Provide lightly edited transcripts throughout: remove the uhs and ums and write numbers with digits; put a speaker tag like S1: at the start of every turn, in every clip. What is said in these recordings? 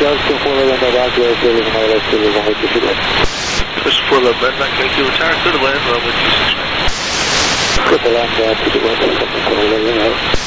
S1: Austin 411 back to Australia, Australia, 126 right.
S2: Push 411 back, thank you, retire, clear to land, runway 26 right.
S1: Clear to land, 26 right, 411 right.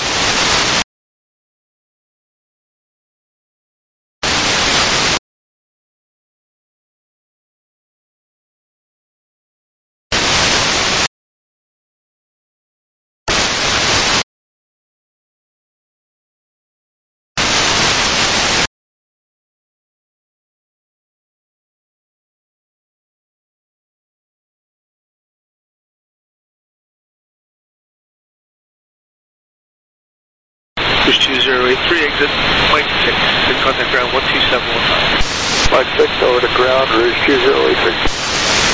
S2: Push 2083, exit, Mike 6, good contact ground 12715.
S1: Mike 6 over to ground, Rouge 2083.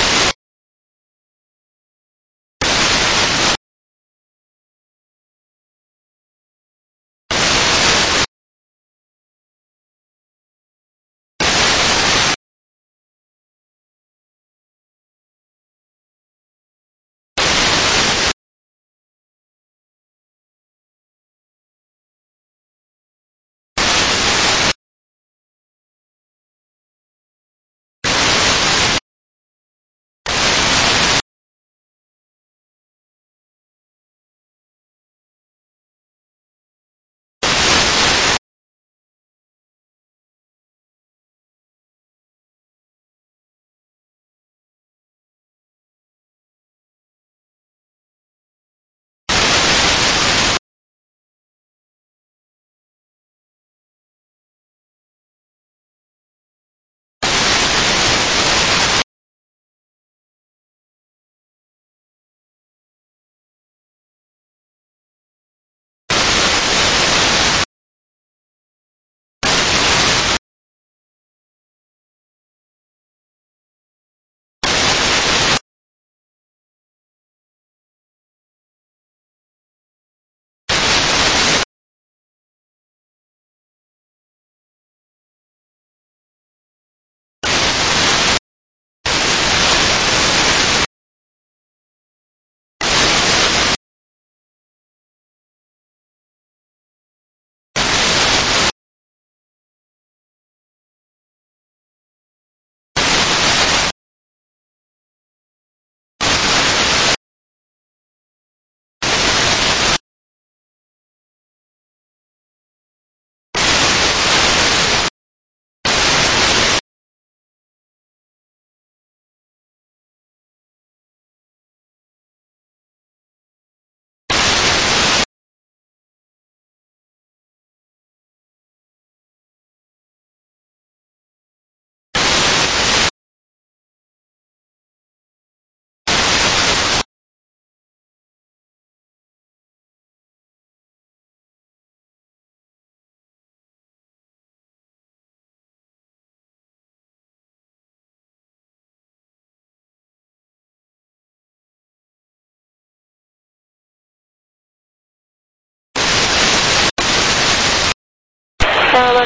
S3: Hello,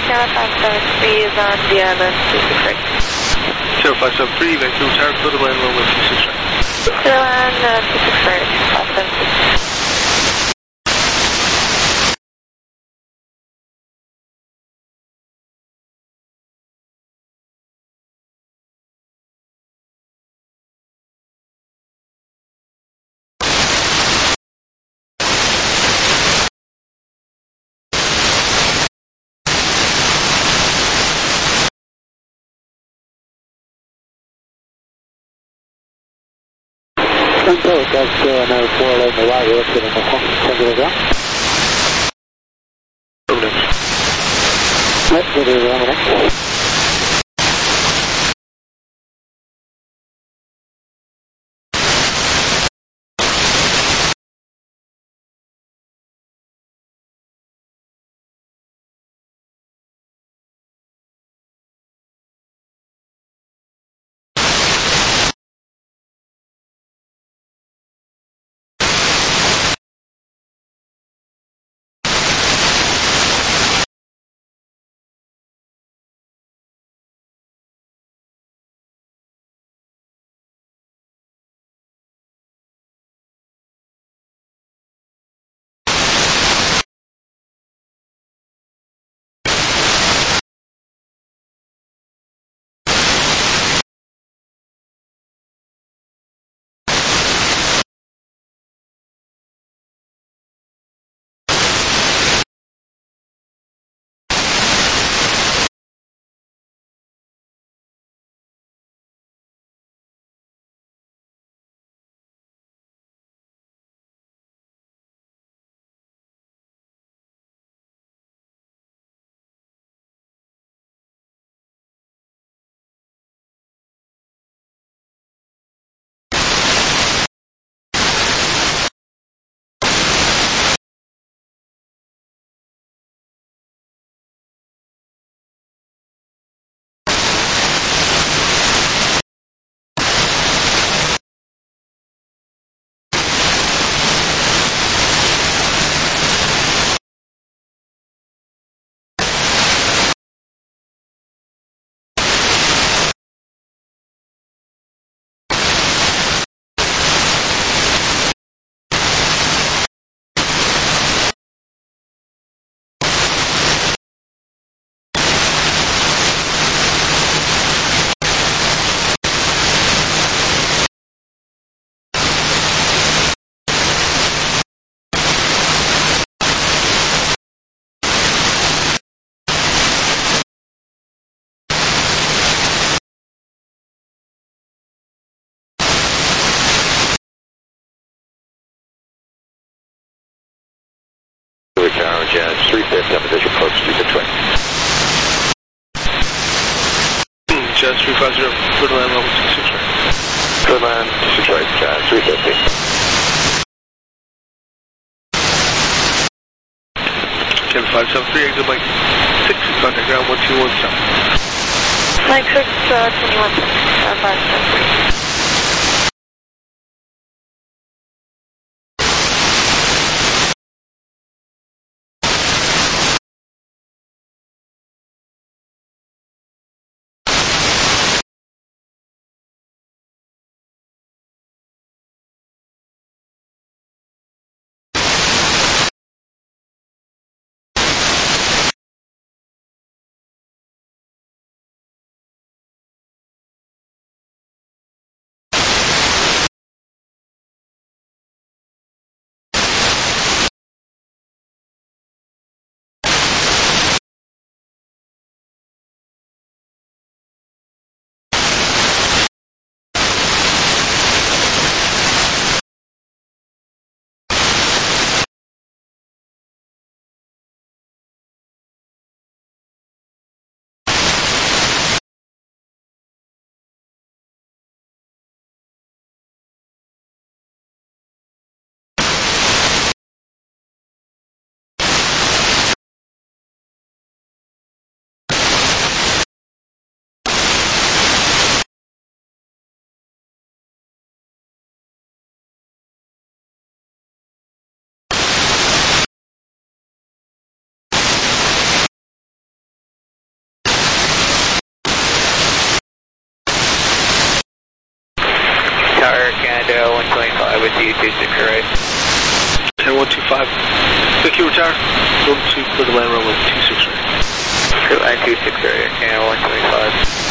S3: 0573 is on the island, 26 right.
S2: 0573, Vancouver Tower, clear to land, runway 26 right.
S3: Clear land, 26 right, 576.
S1: Until that's no 411 the right, we're looking at the center of the ground. Yep, good is on Jazz 350 on position approach 26 right.
S2: Jazz 350, clear to land level 26 right.
S1: Clear to land 26 right, Jazz 350.
S2: Kevin 573, exit Mike 6, contact ground 1217.
S3: Mike 6, 21, 573.
S4: Tower Canada 125 with you, 26 right.
S2: 125. Vancouver Tower, go to clear to land runway 26 right.
S4: Clear line 26 right, Canada 125.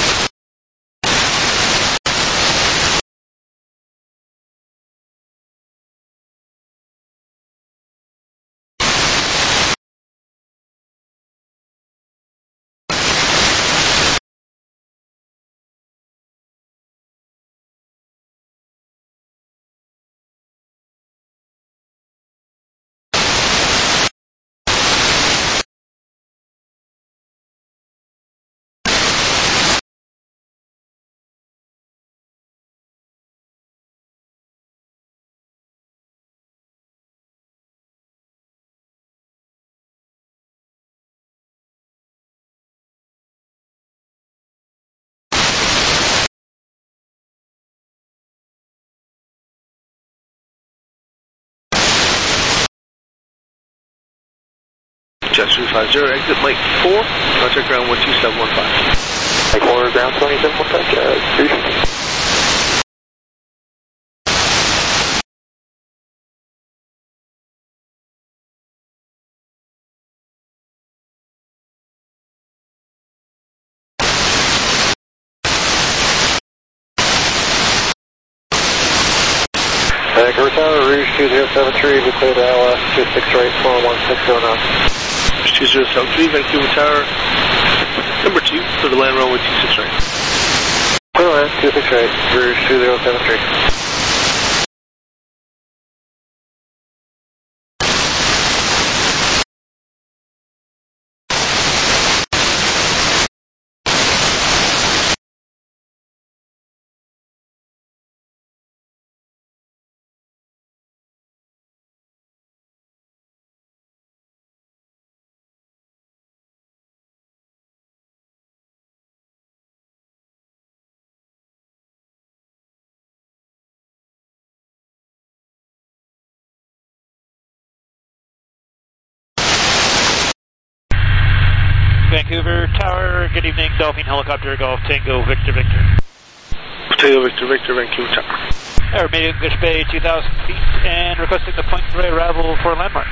S2: Jazz 350, exit Mike 4, contact ground 12715.
S1: Mike 4, ground 2715, Jazz 350. Vancouver Tower, Rouge 2073, we clear to LS 26 right, 41609.
S2: 2073, Vancouver Tower, number 2, clear to land runway 26 right.
S1: Clear to land 26 right, Rouge 2073.
S5: Vancouver Tower, good evening, Dolphin Helicopter, Golf Tango, Victor Victor.
S2: Tango Victor Victor, Vancouver Tower.
S5: Air English Bay, 2,000 feet, and requesting the point gray arrival for landmark.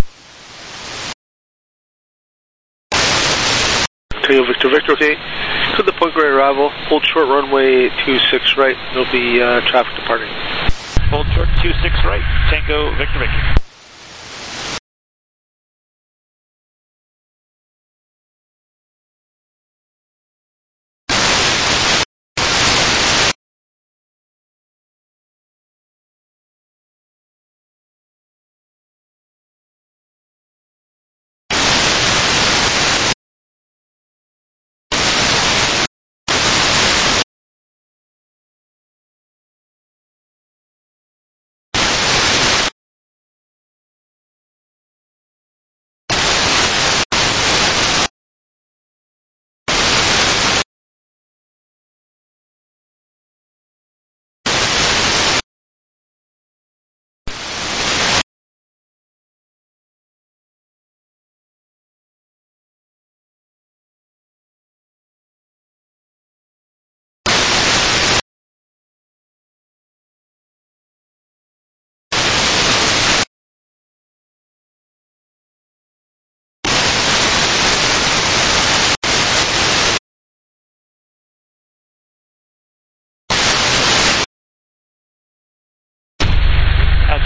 S2: Tango Victor Victor, okay. To the point gray arrival, hold short runway 26 right, there'll be traffic departing.
S5: Hold short 26 right, Tango Victor Victor.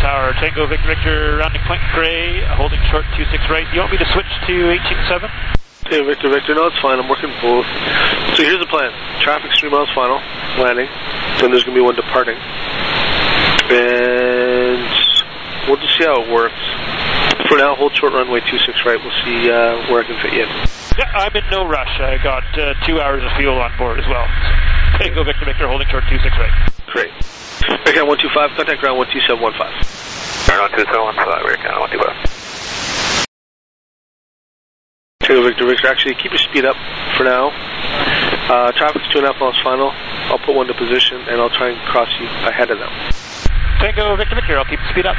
S5: Tower. Tango Victor Victor, rounding Point Grey, holding short 26 right. You want me to switch to 187?
S2: Hey, Victor Victor, no, it's fine. I'm working both. So here's the plan. Traffic 3 miles final, landing. Then there's going to be one departing. And we'll just see how it works. For now, hold short runway 26 right. We'll see where I can fit you in.
S5: Yeah, I'm in no rush. I got 2 hours of fuel on board as well. Tango Victor Victor, holding short 26 right.
S2: Great. Air 125, contact ground 12715.
S4: Ground 12715, we're Canada 125.
S2: Tango Victor Victor, actually keep your speed up for now. Traffic's 2.5 miles final. I'll put one to position and I'll try and cross you ahead of them.
S5: Tango Victor Victor, I'll keep the speed up.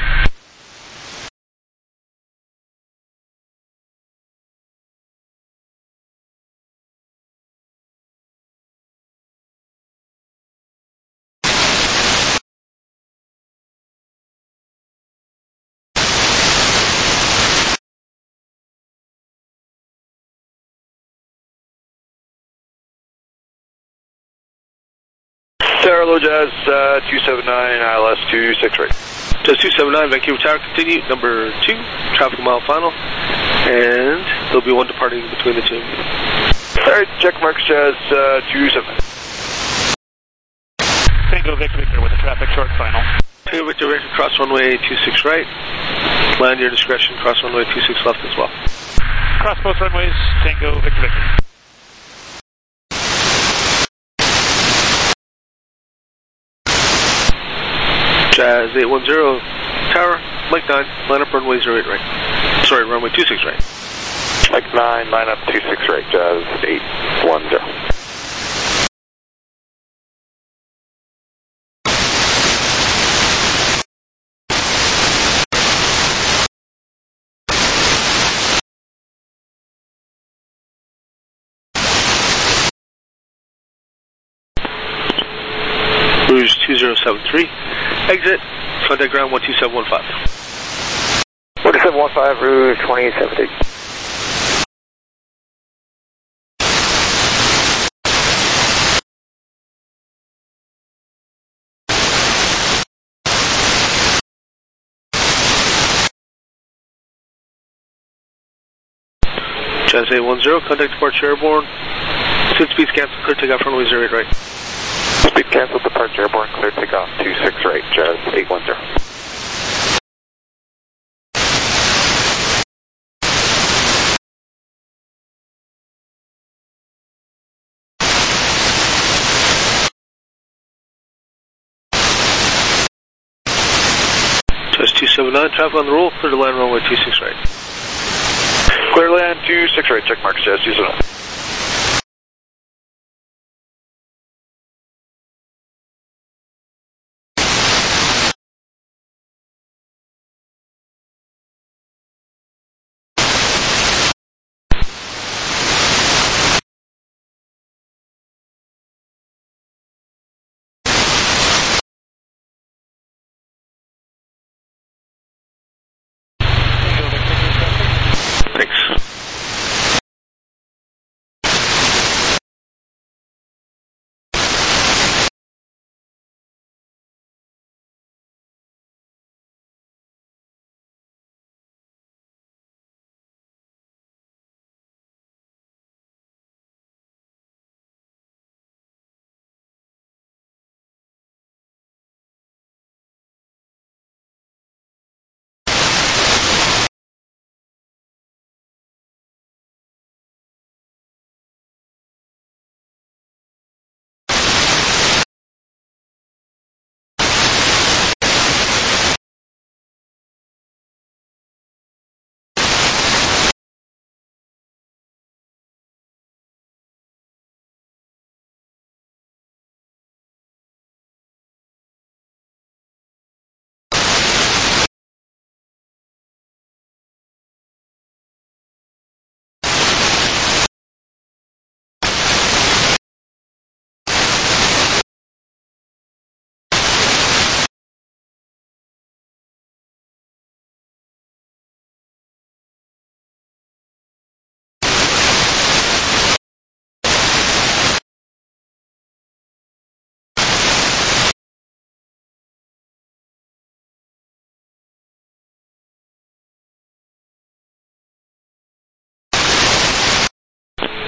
S1: Tower, low Jazz 279, ILS 26 right.
S2: Jazz 279, Vancouver Tower, continue, number 2, traffic mile final, and there'll be one departing between the two.
S1: Alright, check marks Jazz 279.
S5: Tango Victor Victor with a traffic short final.
S2: Tango Victor Victor, cross runway 26 right, land your discretion, cross runway 26 left as well.
S5: Cross both runways, Tango Victor Victor.
S2: Jazz 810, Tower, Mike 9, line up runway 08 right. Sorry, runway 26 right.
S1: Mike 9, line up 26 right, Jazz 810.
S2: Rouge 2073, exit, contact ground 12715.
S1: 12715, Rouge 2073.
S2: Jazz 810, contact departure airborne. Sit speeds cancel, clear takeoff runway 08 right.
S1: Speed cancel, departure airborne, clear takeoff 26 right, Jazz 810.
S2: Jazz 279, traffic on the roll, clear to land runway 26 right.
S1: Clear land 26 right, check marks Jazz 279.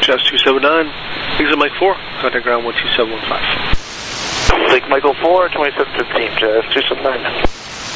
S2: Jazz 279, exit Mike 4, contact ground 12715.
S1: Lake Michael 4, 2715, Jazz 279.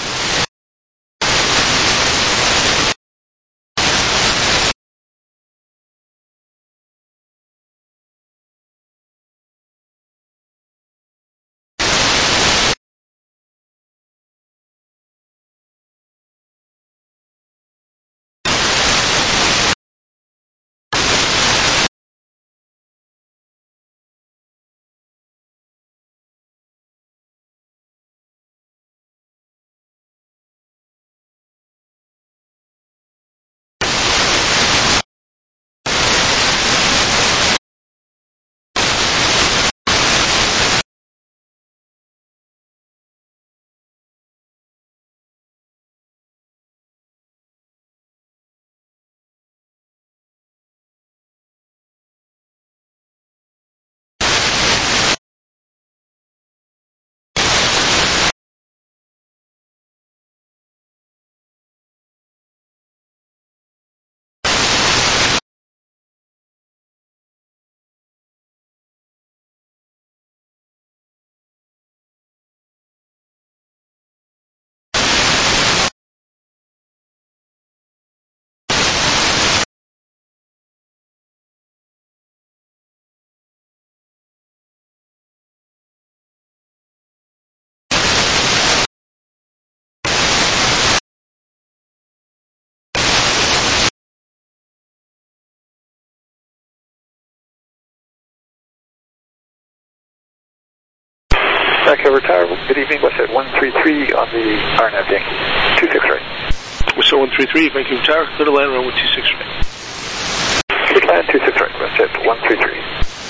S1: Vancouver Tower, good evening, Westjet 133 on the RNAV Yankee, 26 right.
S2: Westjet 133, Vancouver Tower, clear to land, runway 26 right.
S1: Clear to land, 26 right, Westjet 133.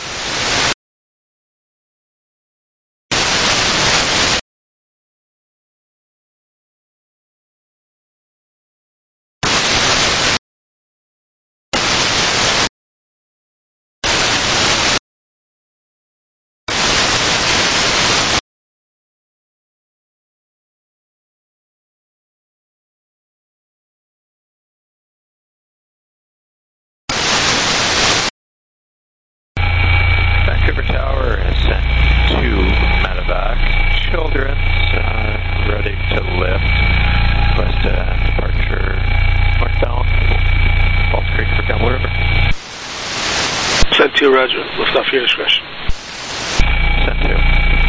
S6: Vancouver Tower is sent to medevac. Children's ready to lift. Request departure northbound, Falls Creek for Campbell River.
S2: Sent to, Roger. Lift off your discretion.
S6: Sent to.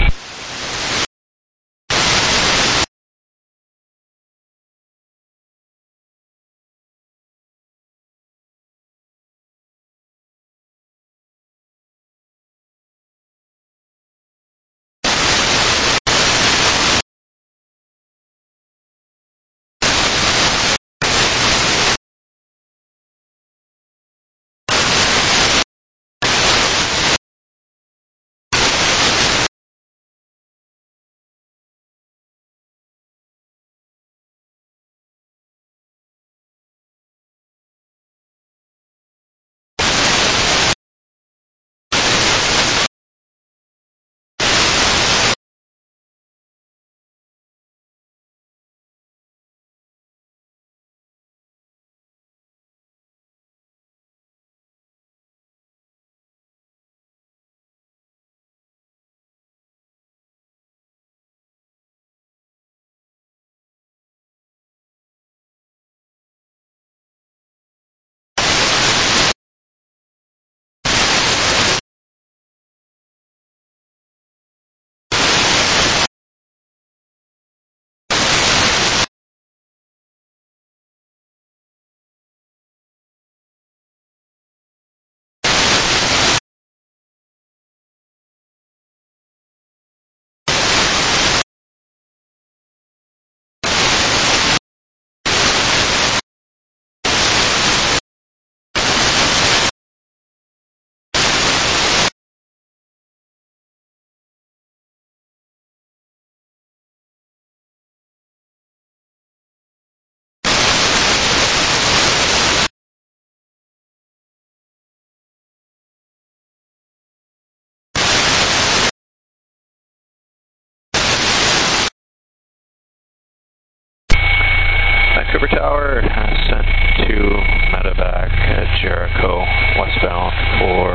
S6: Vancouver Tower has sent to medevac at Jericho westbound for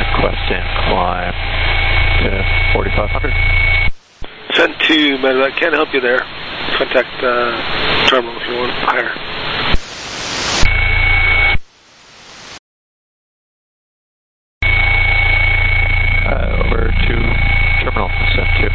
S6: requesting climb to 4,500.
S2: Send to medevac. Can't help you there. Contact terminal if you want higher.
S6: Over to terminal. Send to.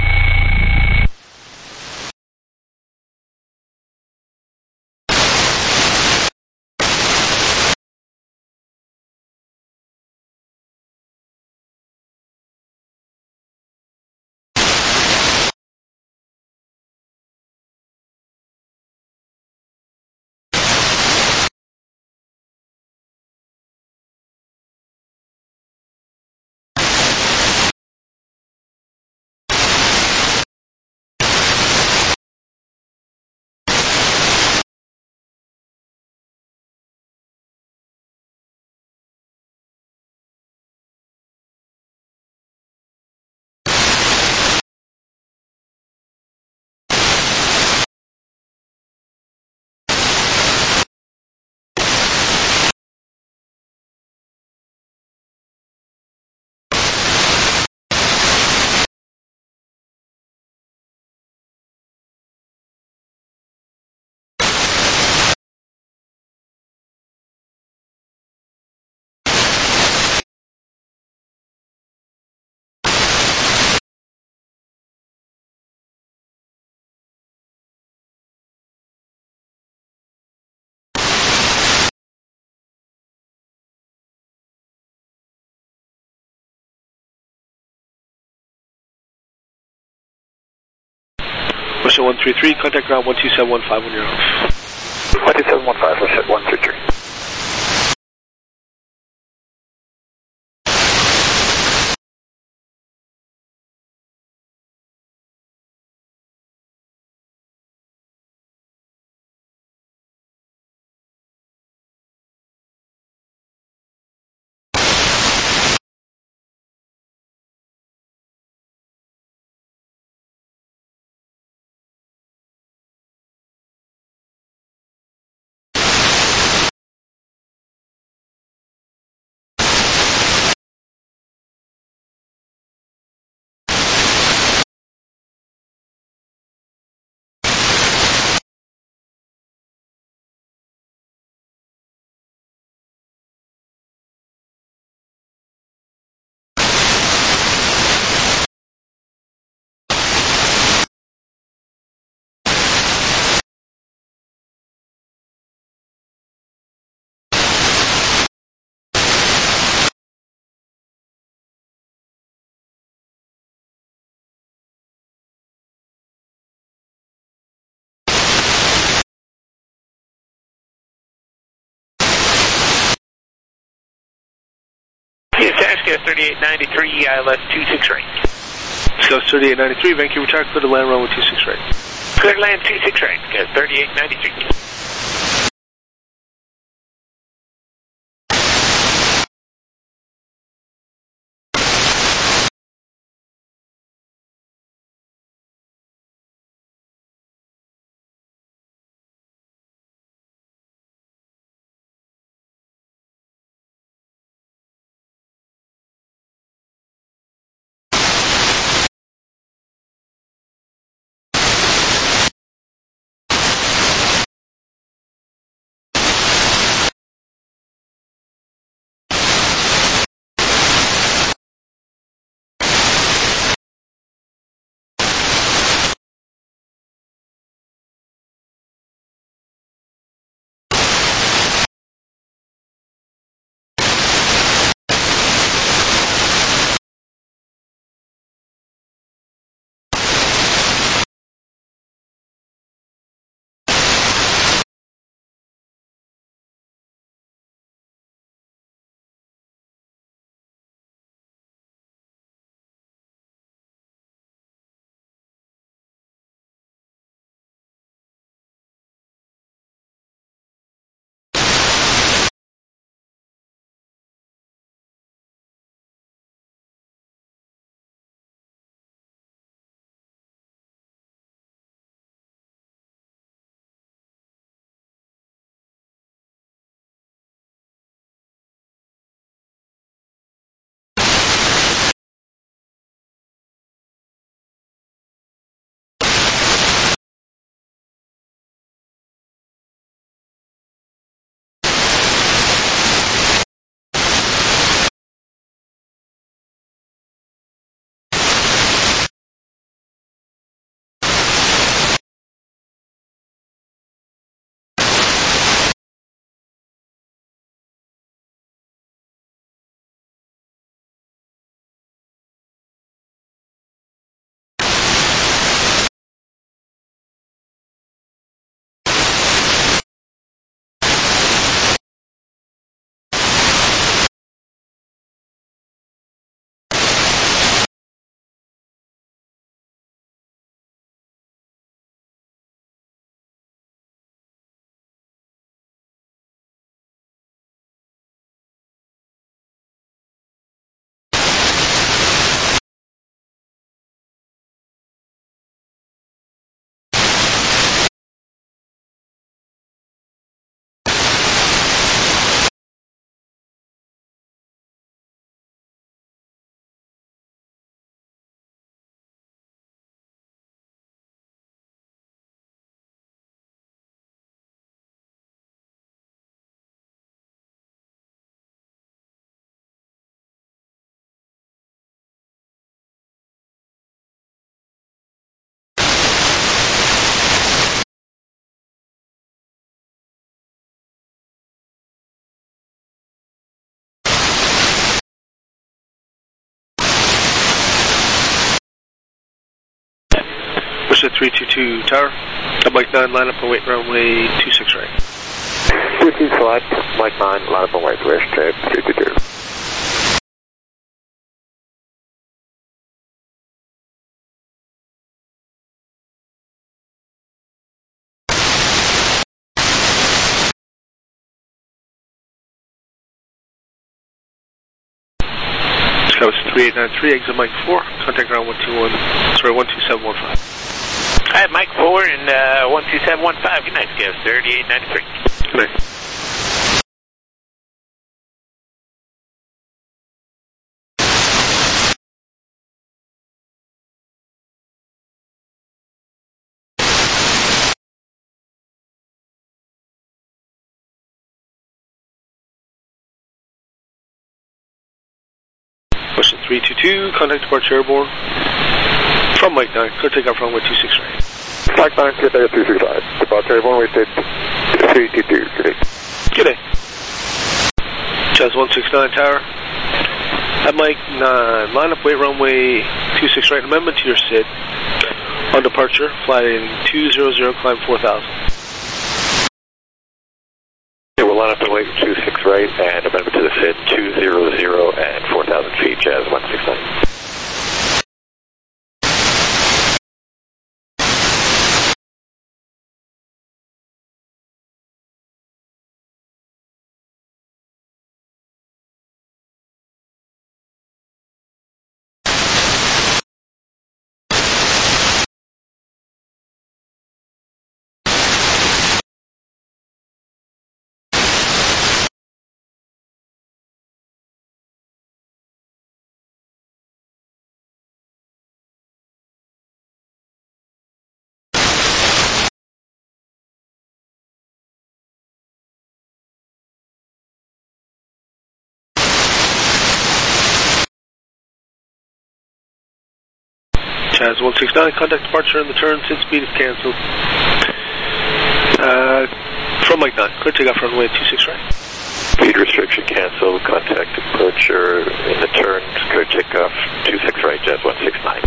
S2: Russia 133, contact ground 12715 when you're off.
S1: 12715, Russia 133.
S4: Scout 3893, ILS 26 right.
S2: Scout 3893, Vancouver Tower, clear to land runway 26 right.
S4: Clear to land 26 right, Scout 3893.
S2: Push at 322 tower. Mike 9, line up and wait runway 26 right.
S1: 2 select, Mike 9, line up and wait, wish tape 322.
S2: That was 3893, exit Mike 4, contact ground 12715.
S4: Hi, Mike 4 and 12715. Good night, Scout 3893.
S2: Good night. Question 322, contact departure airborne from Mike 9, clear takeoff runway 26 right.
S1: Mike 9, clear takeoff 365. Departure airborne, wait tape 322. Good day.
S2: Good day. Chaz 169 tower. At Mike 9, line up, wait runway 26 right, amendment to your SID. On departure, fly in 200, climb 4,000.
S1: Okay, we'll line up and wait 26 right, and amendment to the SID 200 and 4,000 feet, Jazz 169.
S2: Chaz 169, contact departure in the turn, SID speed is cancelled. From Mike 9, clear takeoff runway 26 right.
S1: Speed restriction canceled, contact departure in the turn, clear takeoff 26 right, Jazz 169.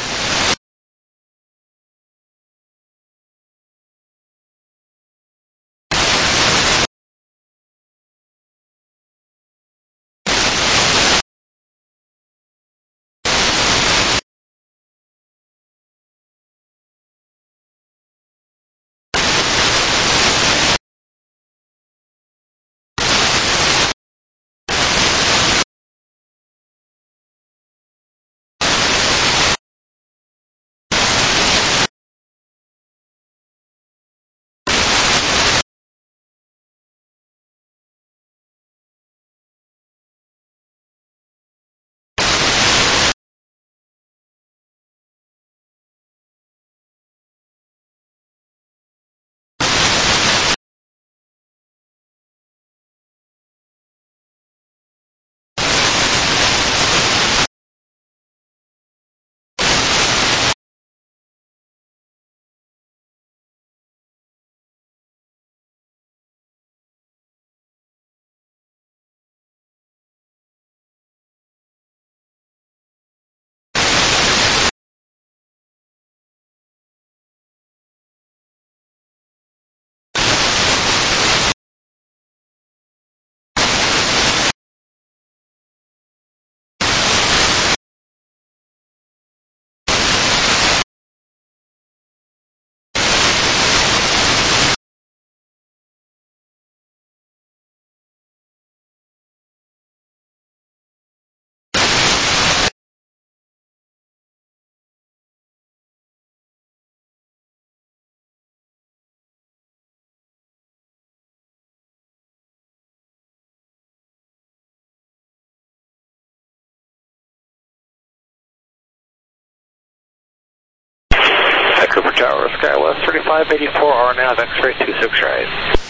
S1: Cooper Tower, SkyWest 3584, R now, X-ray 26 right.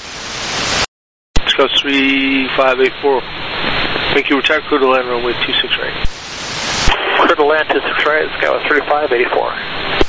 S2: Scout 3584. Thank you, retire crew to land runway 26 right.
S1: Clear to land 26 right, SkyWest 3584.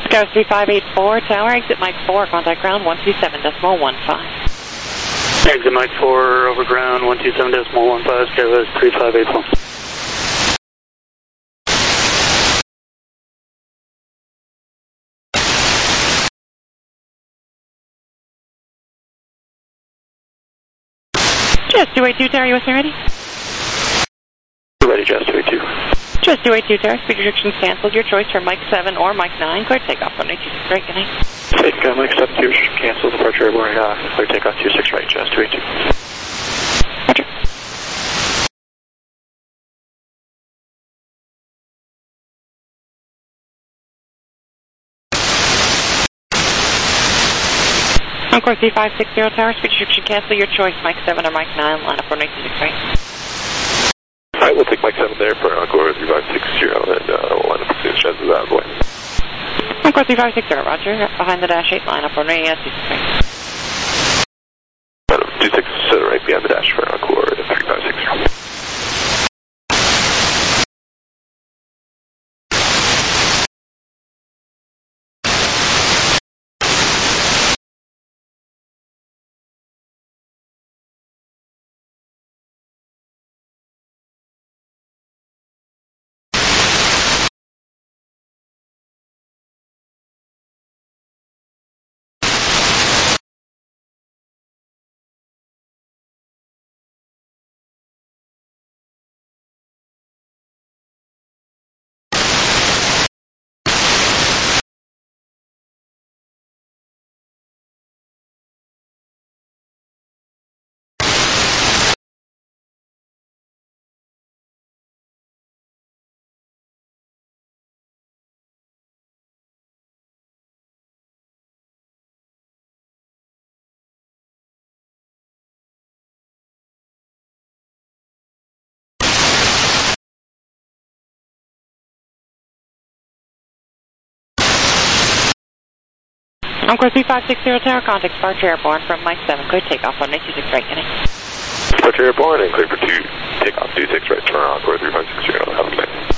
S7: Go 3584, tower, exit Mike 4, contact ground 127.15.
S8: Exit Mike 4, over ground 127.15, Skywest 3584.
S7: Just 282, tower, you ready?
S1: Ready, just 282.
S7: Just 282, tower, speed restrictions canceled. Your choice for Mike 7 or Mike 9. Clear takeoff on 826 right, good night.
S1: Take Mike 7, 2, cancel departure airborne, clear takeoff 26 right, just 282.
S7: Roger. Encore 3560, tower, speed restriction cancel. Your choice, Mike 7 or Mike 9. Line up on 826 right.
S1: Alright, we'll take Mike 7 there for Encore 3560, and we'll line up as soon as Chaz is out of the way.
S7: Encore 3560, roger. Behind the dash 8, line up on 826 right.
S1: 26 right behind the dash for Encore 3560.
S7: Encore 3560, tower, contact departure airborne from Mike 7. Clear takeoff on 826 right, good night.
S1: Departure airborne and clear for 2, takeoff 26 right, turn Encore 3560, have a night.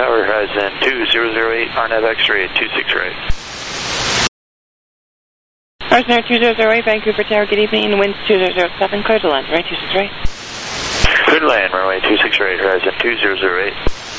S1: Tower, Horizon 2008, RNAV X-ray at 26 right.
S7: Horizon Air 2008, Vancouver Tower, good evening, winds 2007, clear to land, right, 26 right.
S1: Clear to land, runway 26 right, Horizon 2008.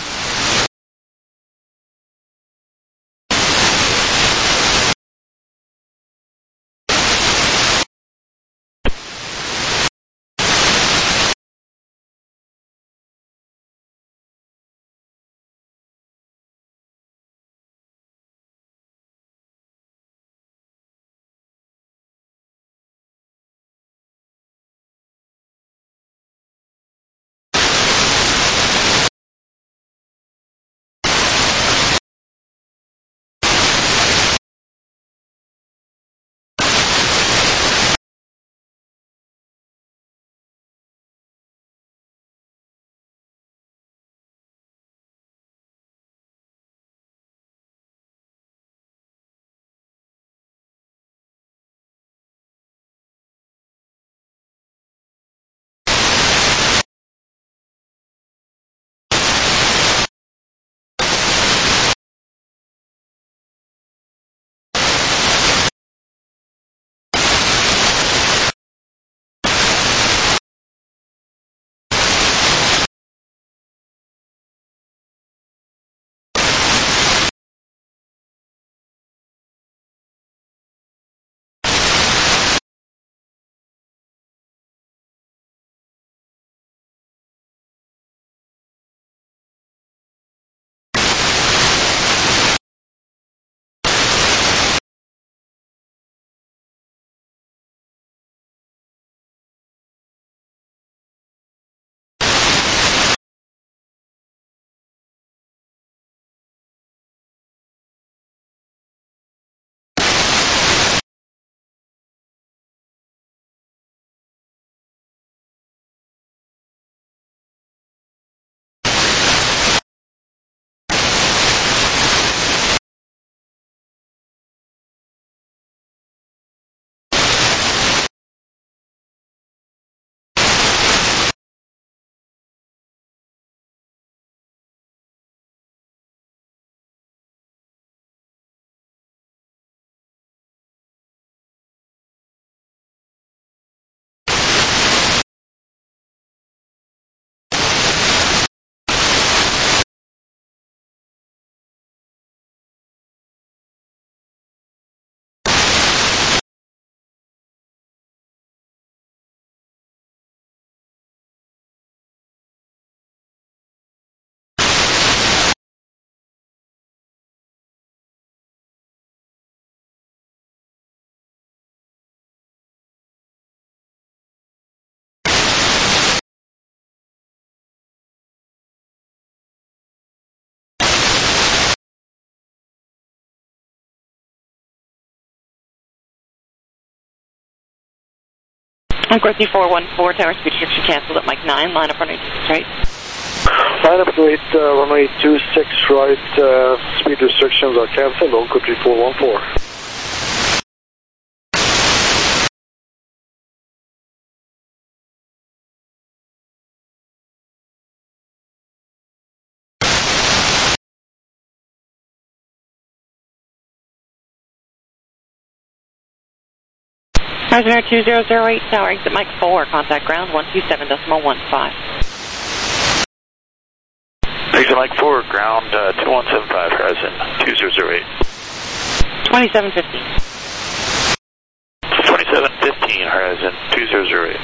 S7: Corsi 414, tower speed restriction canceled at Mike 9, line up runway 26 right.
S2: Line up to 8, runway 26 right, speed restrictions are canceled, on Corsi 414.
S7: Horizon Air 2008, tower exit Mike 4, contact ground 127.15.
S1: Exit Mike 4, ground 2175, Horizon 2008.
S7: 2715.
S1: 2715, Horizon 2008.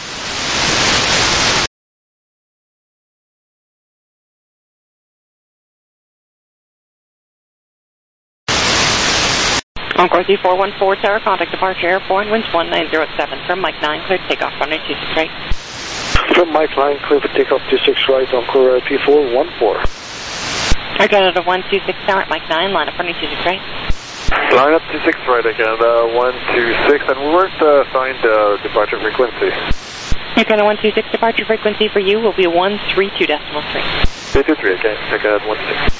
S7: On Corsi 414, tower, contact departure airborne, winds 1907 from Mike 9, cleared takeoff, runway 26 right.
S2: From Mike 9, clear for takeoff 26 right, Encore P414.
S7: Air Canada 126, tower at Mike 9, line up runway 26 right.
S2: Line up 26 right, Air Canada 126, and we weren't assigned departure frequency.
S7: Air Canada 126, departure frequency for you will be 132.3.
S2: 323, okay, Air Canada 126.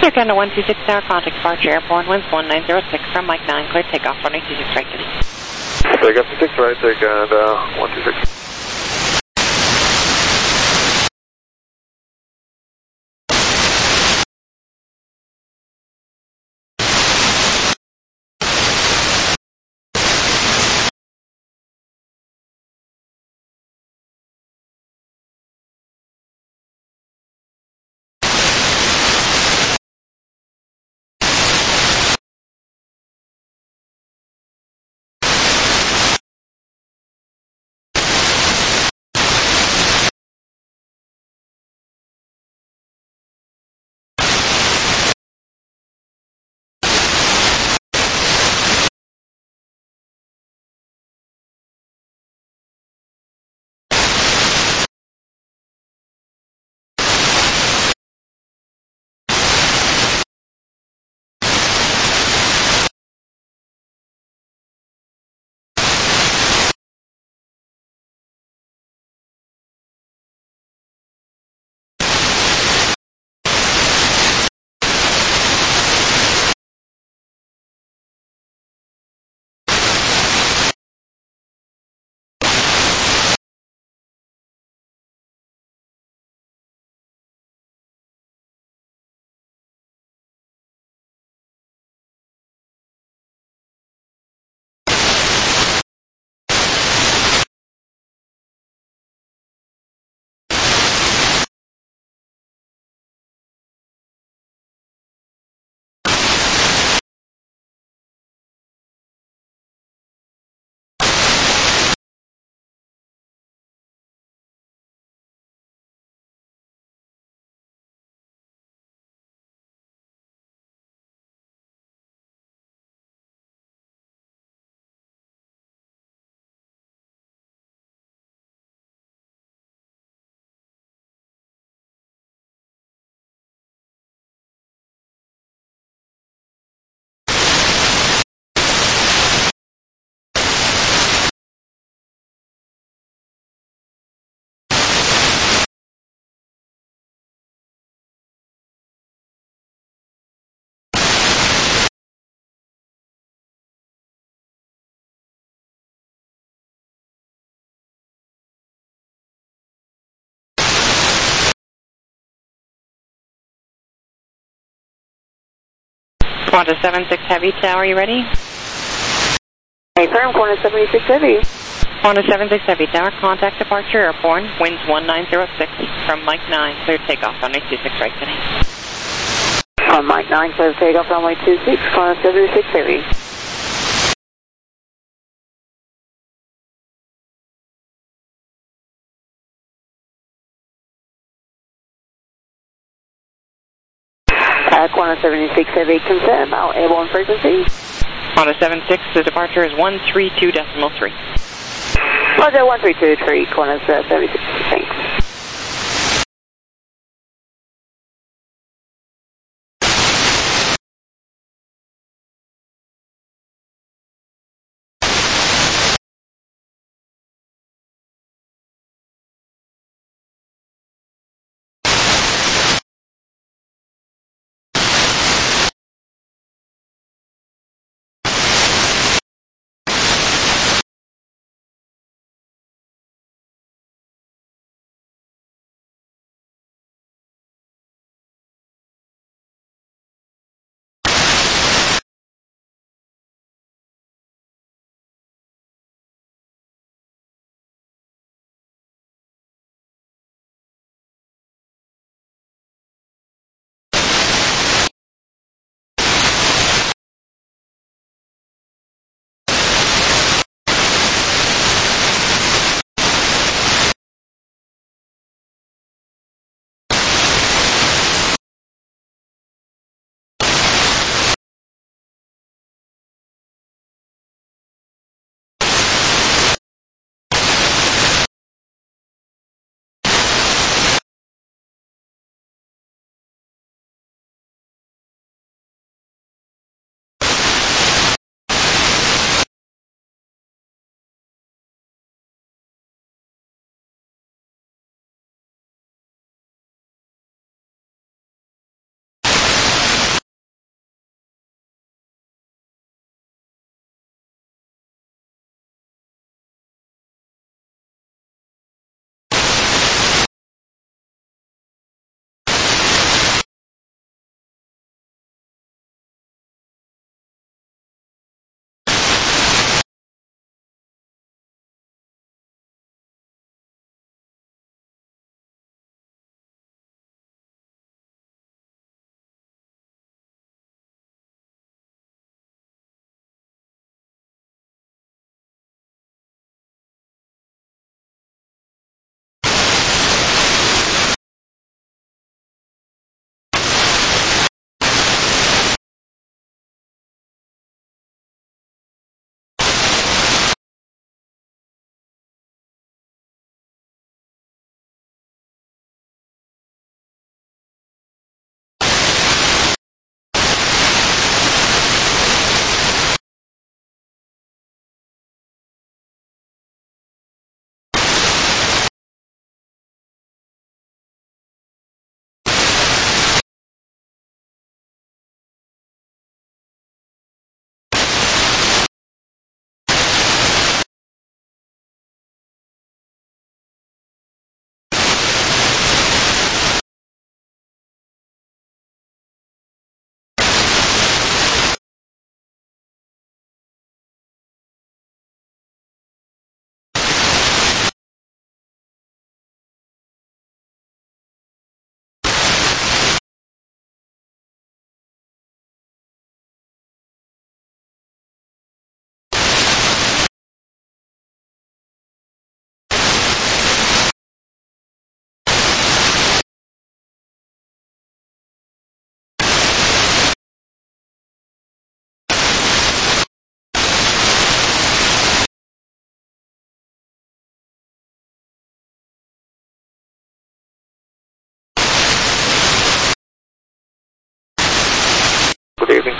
S7: Clear Canada 126 Tower, contact departure airborne, winds 1906 from Mike 9, clear takeoff, runway 26 right today.
S1: Take up to 6 right, take and 126.
S7: Quanta 76 Heavy Tower, you ready?
S3: Hey, firm, Quanta 76 Heavy.
S7: Quanta 76 Heavy Tower, contact departure airborne, winds 1906 from Mike 9, clear takeoff, runway 26 right today.
S3: On Mike 9, clear takeoff, runway 26, Quanta 76 Heavy. Quanta 76 Heavy, confirm our airborne frequency.
S7: Quanta 76, the departure is 132.3.
S3: Roger, 1323, Quanta 76, thanks.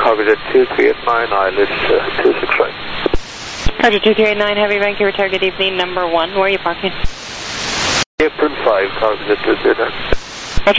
S1: Cargo 2389, ILS 26 right.
S7: Roger, 2389, Heavy Vancouver target evening number 1. Where are you parking?
S1: Apron 5, Cargo 2389.
S7: Roger.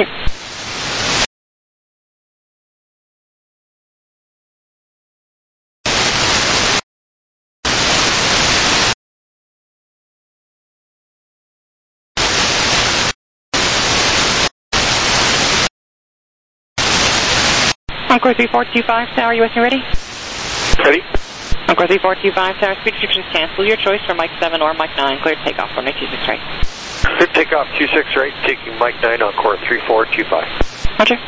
S7: Encore 3425 Tower, you with me ready?
S1: Ready?
S7: Encore 3425 Tower, speed restrictions cancel. Your choice for Mike 7 or Mike 9. Clear takeoff on 26 right.
S1: Clear takeoff 26 right, taking Mike 9 on Core 3425.
S7: Roger.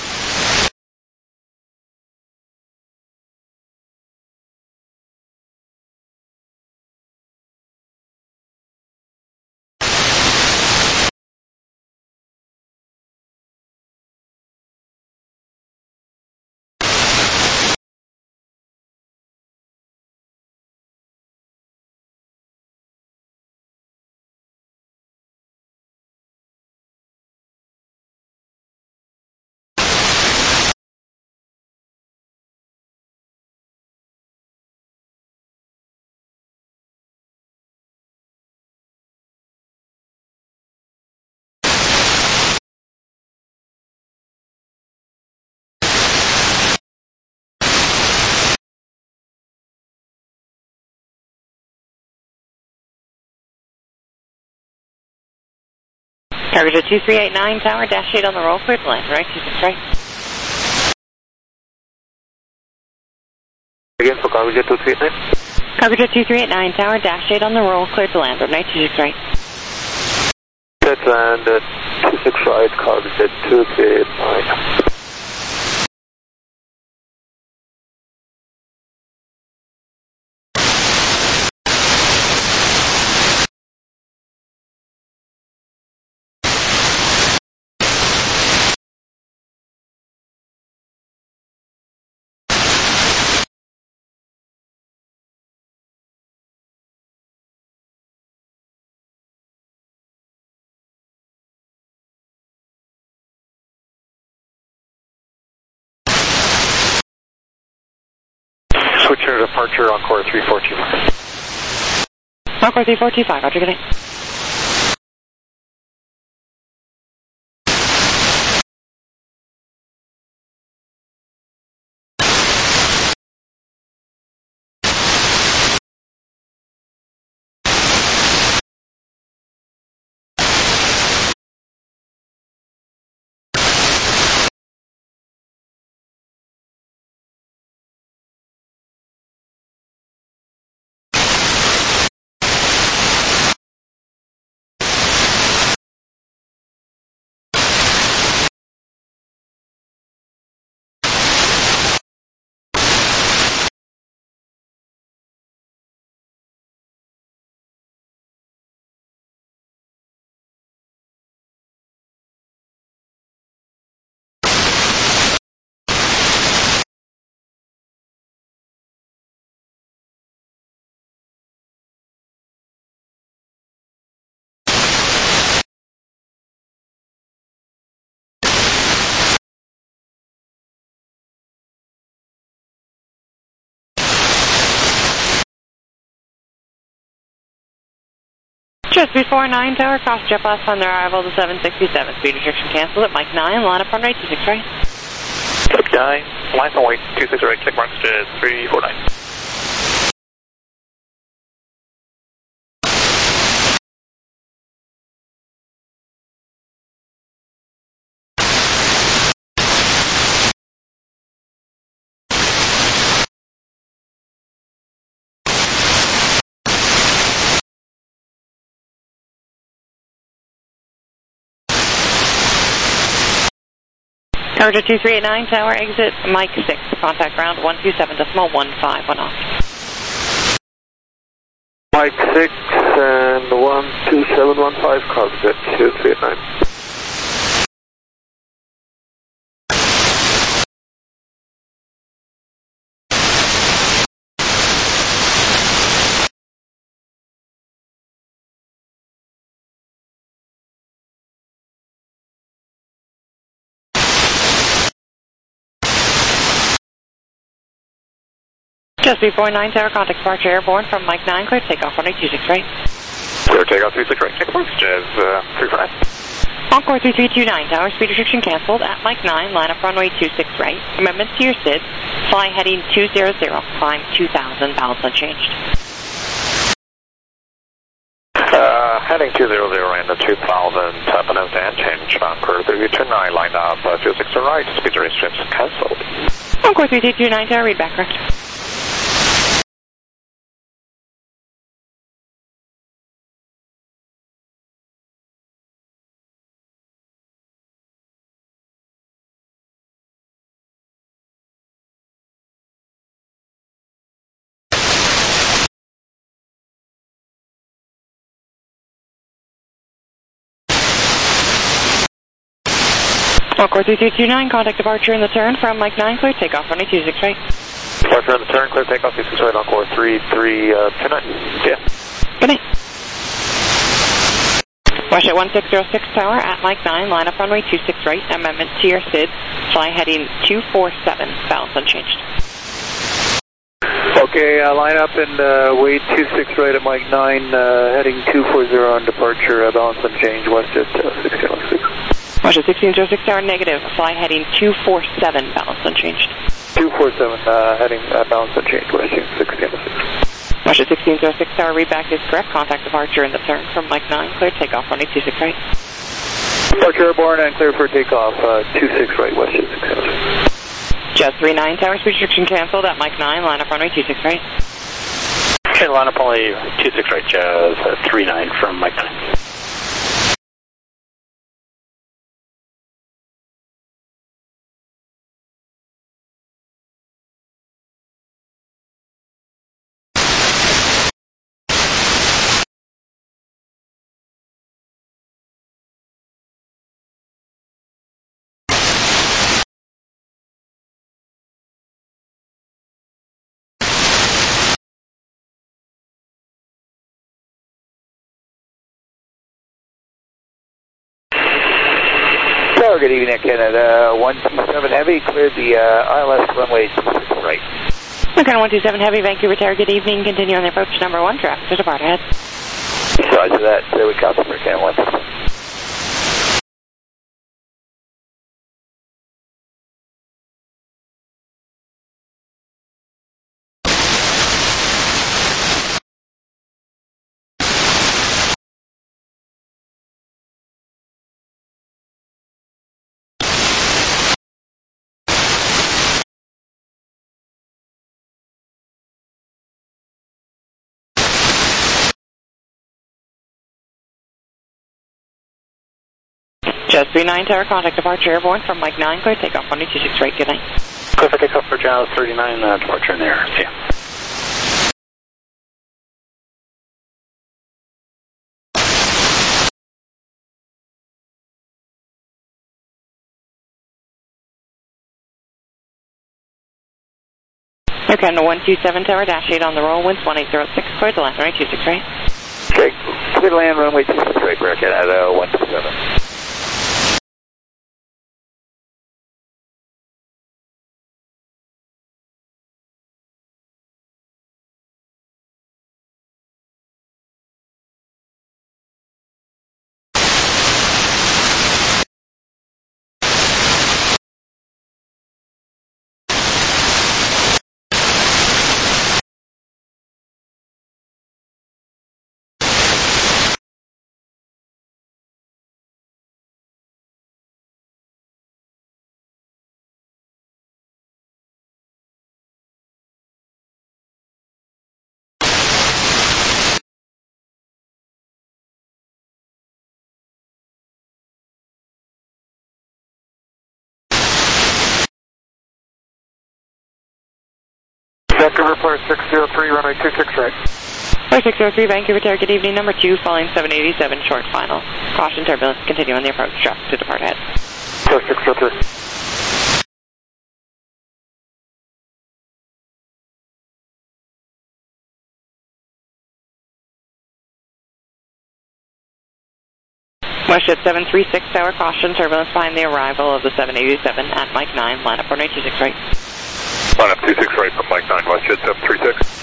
S7: Cargo 2389 Tower, dash 8 on the roll, clear to land, right, 26 right.
S1: Again for Cargo 2389.
S7: Cargo 2389 Tower, dash 8 on the roll, clear to land, right, 26 right.
S1: Set land 26 right, Cargo 2389. Switcher departure on Core 3425.
S7: Encore 3425, roger, good night. Just before 9 Tower, cross jet blast on their arrival to 767. Speed restriction canceled at Mike 9, line up on right 26 right.
S1: 9, line on white 26 right, check marks to 349.
S7: Tower 2389 Tower, exit Mike 6, contact ground 127.15 off.
S1: Mike 6 and 12715, Cargo 2389.
S7: Just before 9 tower, contact departure airborne from Mike 9, clear takeoff runway 26 right.
S1: Clear takeoff 26 right. Next one, Jazz 349.
S7: Encore 3329 tower, speed restriction canceled at Mike 9, line up runway 26 right. Amendments to your SID, fly heading 200, climb 2,000, balance unchanged.
S1: Heading 200 and the 2,000, tap and change. Encore 3329, line up 26 right, speed restrictions canceled.
S7: Encore 3329 tower, read back correct. Encore 3329, contact departure in the turn from Mike 9, clear takeoff runway 26 right.
S1: Departure in the turn, clear takeoff 26 right, Encore 3329. Yeah.
S7: Good night. Wash at 1606 tower at Mike 9, line up runway 26 right, amendment to your SID, fly heading 247, balance unchanged.
S8: Okay, line up and wait 26 right at Mike 9, heading 240 on departure, balance unchanged, west at 1606.
S7: Wash at 1606 tower, negative, fly heading 247, balance unchanged.
S8: 247, heading balance unchanged, west 1606.
S7: Wash at 1606 tower, read back is correct, contact departure in the turn from Mike 9, clear takeoff runway 26 right.
S8: Departure airborne and clear for takeoff, 26 right, west at 1606.
S7: Jet 39 tower, speed restriction canceled at Mike 9, line up runway 26 right.
S1: Okay, line up only 26 right, Jazz 39 from Mike 9.
S8: Good evening, Canada. 127 Heavy, cleared the ILS runway 26 right.
S7: Okay, 127 Heavy, Vancouver Tower, good evening. Continue on the approach number 1, traffic to depart ahead.
S8: Roger that. We copy for Can 127.
S7: Jazz 39 tower, contact departure airborne from Mike 9, clear takeoff runway 26 right, good night.
S1: Clear for takeoff for Jazz 39, departure in the air. See ya.
S7: Okay, on the 127 tower, dash 8 on the roll, winds 1806, clear to land runway 26 right.
S8: Okay, clear to land runway 26 right, Canada 127.
S1: Vancouver Flight 603, runway 26 right.
S7: Flight 603, Vancouver Tower, good evening, number 2, following 787, short final. Caution turbulence, continue on the approach, traffic to depart ahead.
S1: Flight 603.
S7: WestJet 736 tower, caution turbulence behind the arrival of the 787 at Mike 9, line up runway 26 right.
S1: Line up 26 right from Mike 9, WestJet 736.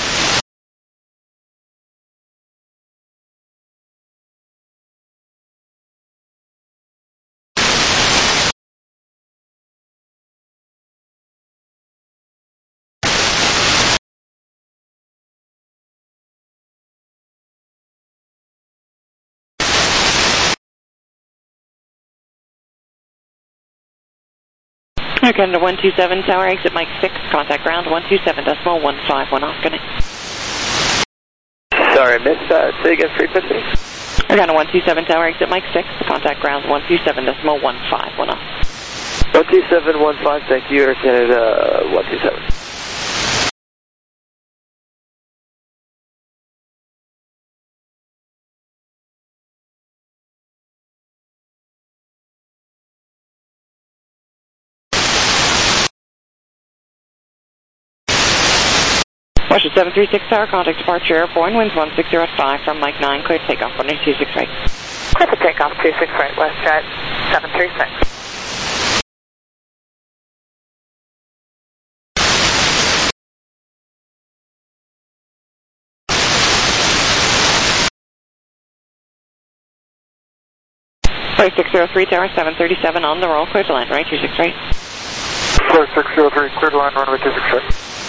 S7: Again to 127 Tower, exit Mike 6, contact ground 127.151 off, good night.
S8: Sorry, I missed that. Say again, frequency?
S7: Again to 127 Tower, exit Mike 6, contact ground 127.151 off.
S8: 12715, thank you, Air Canada 127.
S7: Washington 736 Tower, contact departure airborne, winds 160 at 5 from Mike 9, clear to takeoff, 126 right.
S3: Clear to takeoff, 26 right, WestJet 736.
S7: Flight 603 Tower, 737 on the roll, clear to land, right, 26 right.
S8: Flight 603, clear to land, runway 26 right.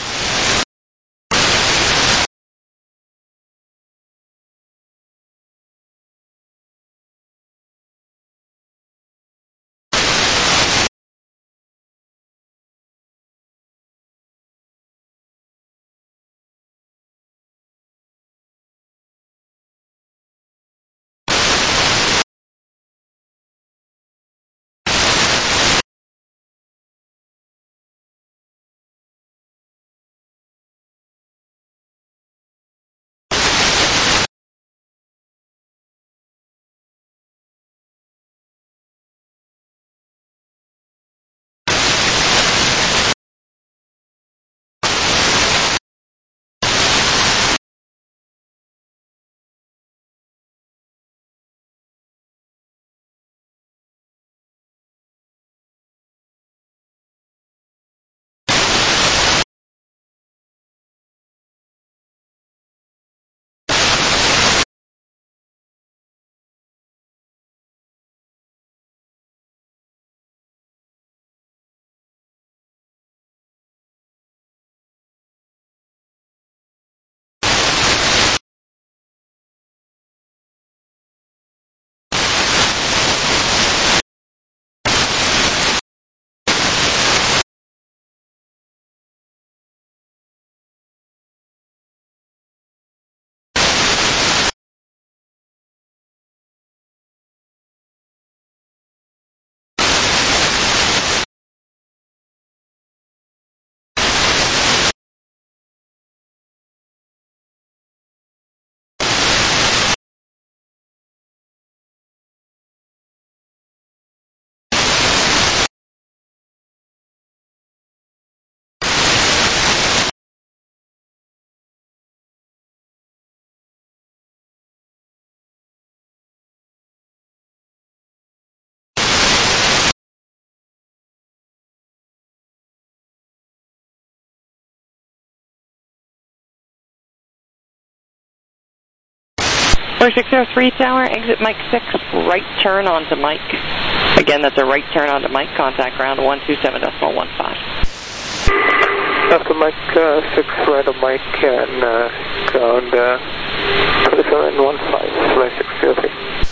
S7: Flight 603 Tower, exit Mike 6, right turn onto Mike. Again, that's a right turn onto Mike, contact ground 127.15.
S8: After Mike 6, right of Mike and ground 2715, flight 603.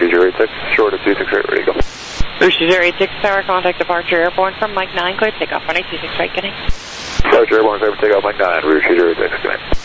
S1: 086, short of 26 right, ready to go.
S7: Booster 086 Tower, contact departure airborne from Mike 9, clear takeoff, 126 right, good night.
S1: Departure airborne, clear for takeoff, Mike 9, Route 086, good night.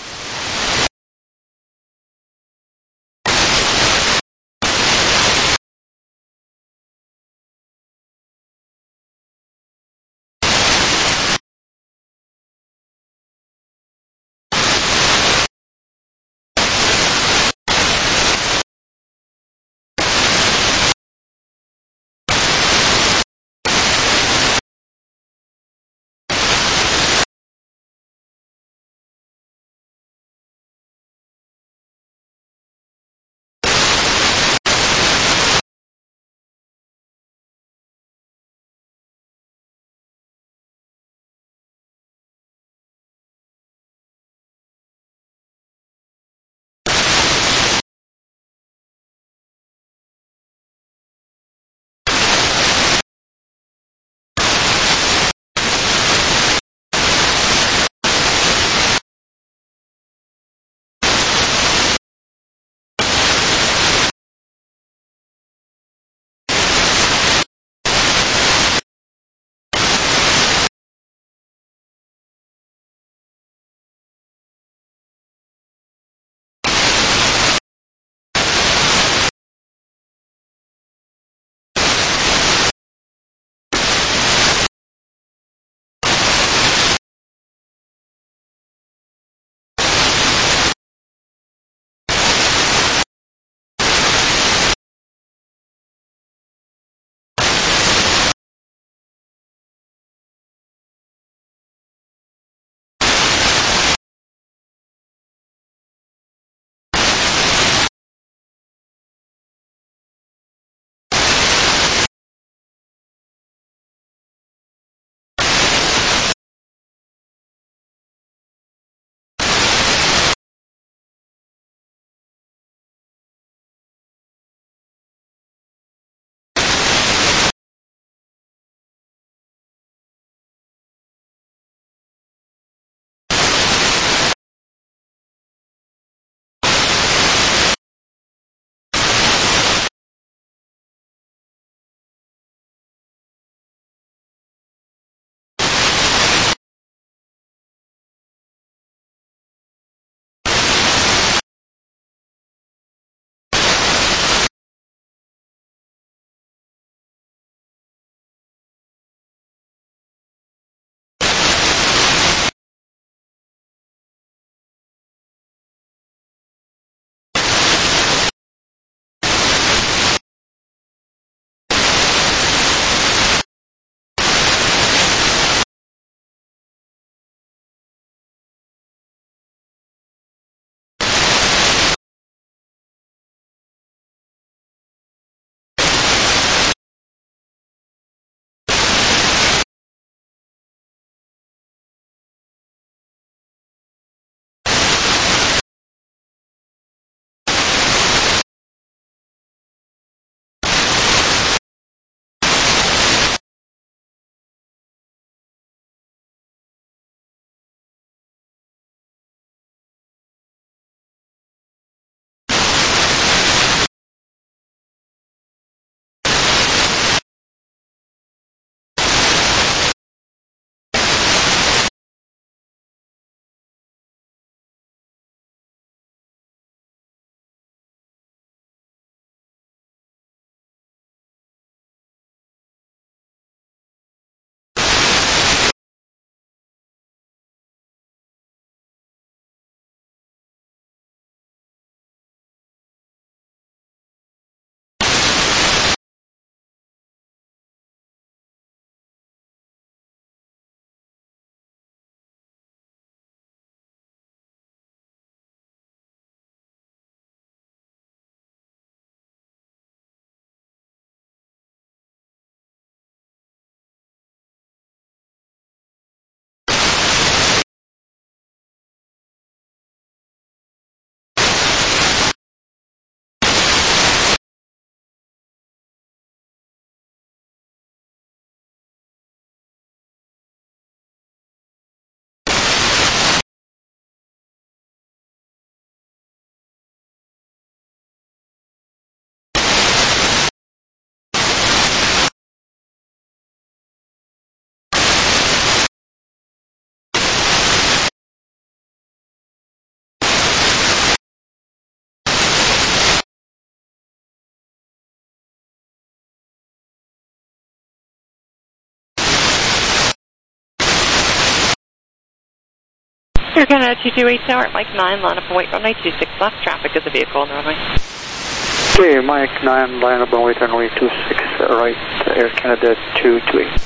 S7: Air Canada 228 Tower at Mike 9, line up and wait runway 26 left. Traffic is a vehicle on the runway.
S8: Okay, Mike 9, line up and wait runway 26 right, Air Canada 228.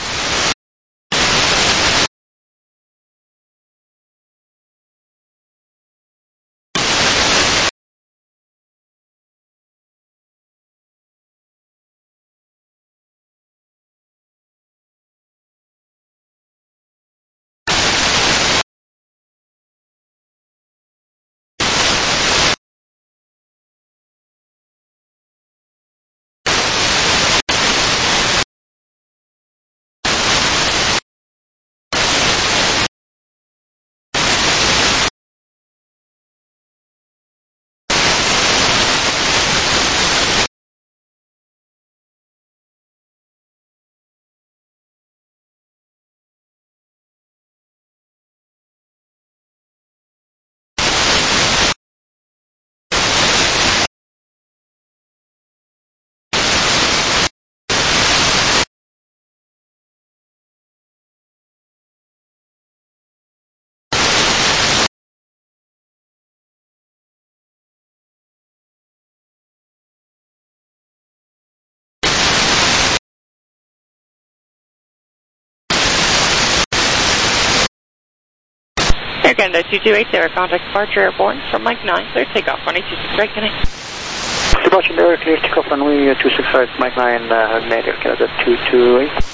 S7: Air Canada 228 Tower, contact departure airborne from Mike 9, clear takeoff runway 26 right, connect.
S8: Sebastian Air, clear takeoff runway 26 right, Mike 9, net Air Canada 228.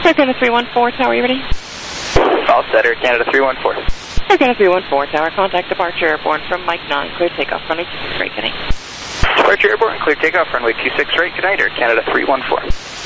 S7: Air Canada 314, tower, you ready?
S9: All set, Air Canada 314.
S7: Air Canada 314, tower, contact departure airborne from Mike 9, clear takeoff, runway 26 right, good night.
S9: Departure airborne, clear takeoff, runway 26 right, good night, Air Canada 314.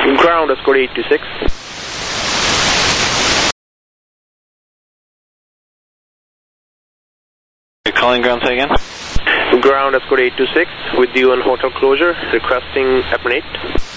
S2: Ground, escort 826.
S6: You're calling ground, say again?
S2: Ground, escort 826, with you on hotel closure, requesting apronate.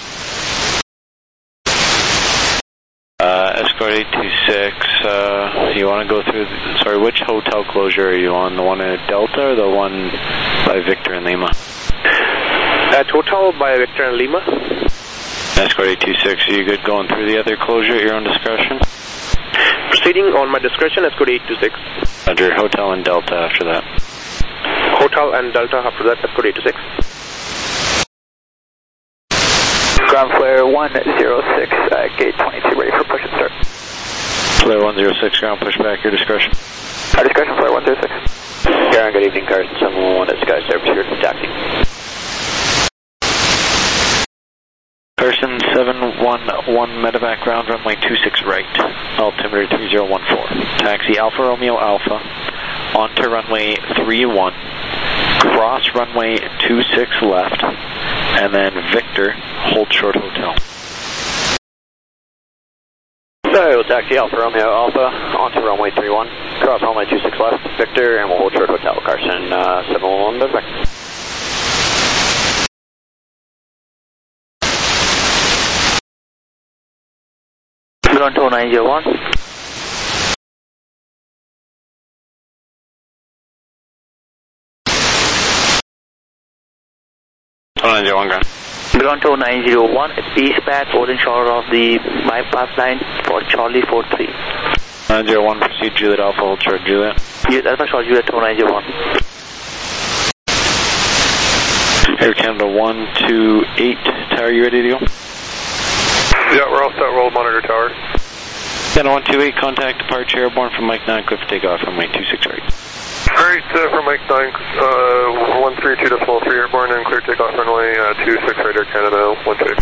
S6: Escort 826, you want to go through, sorry, which hotel closure are you on? The one at Delta or the one by Victor and Lima?
S2: At hotel by Victor and Lima.
S6: Escort 826, are you good going through the other closure at your own discretion?
S2: Proceeding on my discretion, escort 826.
S6: Roger, hotel and Delta after that.
S2: Hotel and Delta after that, escort 826.
S8: Ground flare 106, gate 22, ready for push and start.
S6: Flare 106, ground push back, your discretion.
S8: Our discretion, flare 106.
S9: Karen, good evening, Carson 711 at Sky Service here, taxi.
S6: Person 711 medevac ground, runway 26 right, altimeter 3014. Taxi Alpha Romeo Alpha, onto runway 31, cross runway 26 left, and then Victor, hold short hotel.
S9: So, taxi Alpha Romeo Alpha, onto runway 31, cross runway 26 left, Victor, and we'll hold short hotel. Carson 711 medevac.
S8: Ground 2901.
S6: Ground.
S8: Ground 2901, eastbound, holding short of the bypass line for Charlie 43.
S6: 901, proceed Juliet Alpha, hold short Juliet.
S8: Yes, Alpha short Juliet 2901.
S6: Air Canada 128, tower, you ready to go?
S1: Yeah, we're all set, roll monitor tower.
S6: Canada 128, contact departure airborne from Mike 9, clear for takeoff, runway 26 right.
S1: Alright, from Mike 9, 132.3 airborne and clear takeoff runway 26 right, Air Canada 128.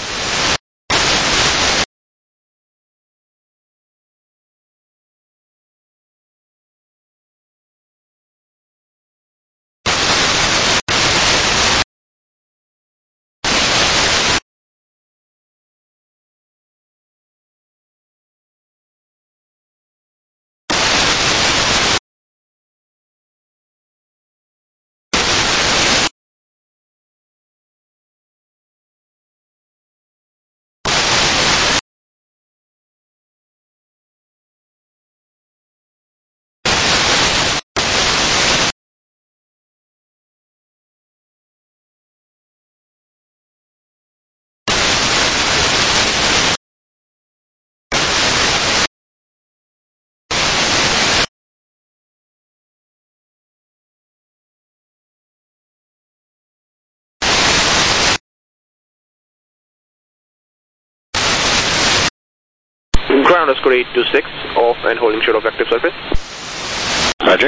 S2: Ground, escort 826, off and holding short of active surface.
S6: Roger.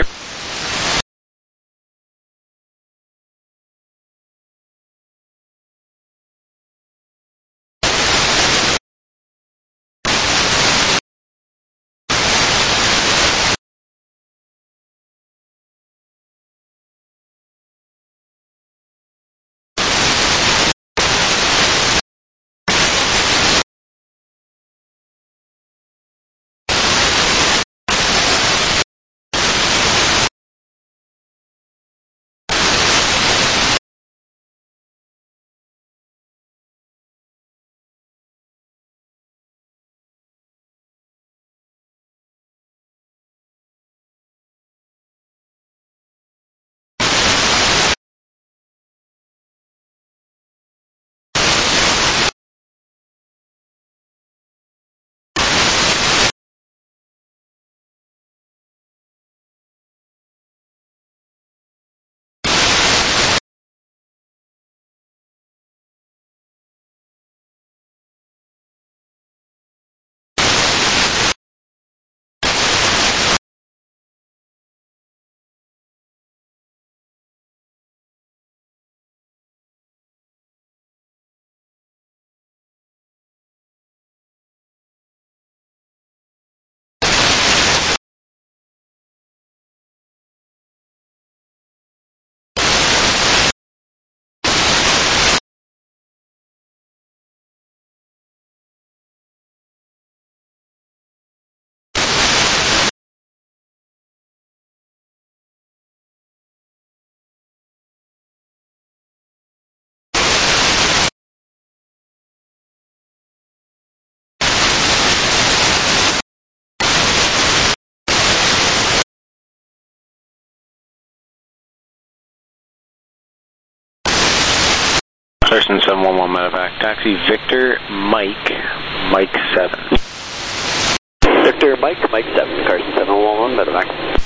S6: Carson 711 medevac. Taxi Victor Mike, Mike 7.
S9: Victor Mike, Mike 7. Carson 711 medevac.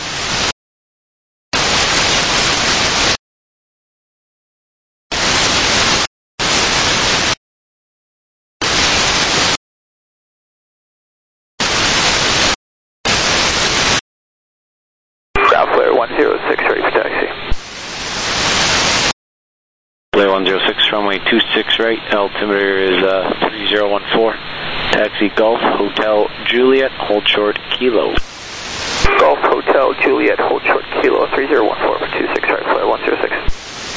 S8: Flare 106, ready for taxi.
S6: Flare 106, runway 26 right, altimeter is 3014. Taxi Golf Hotel Juliet, hold short, kilo.
S8: Golf Hotel Juliet, hold short, kilo, 3014 for 26 right, flare 106.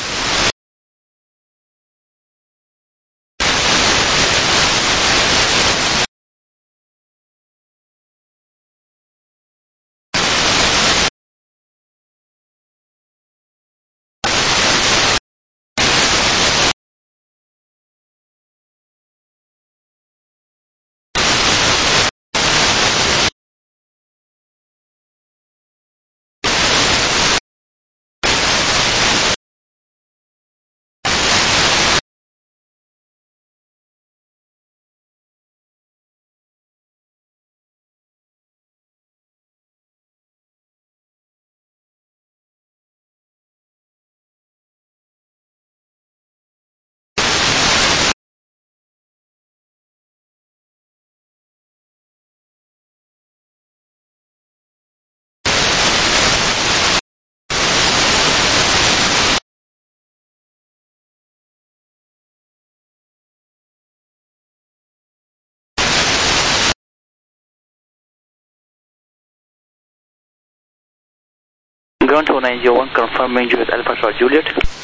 S8: Ground 2901, confirming US Alpha Short Juliet.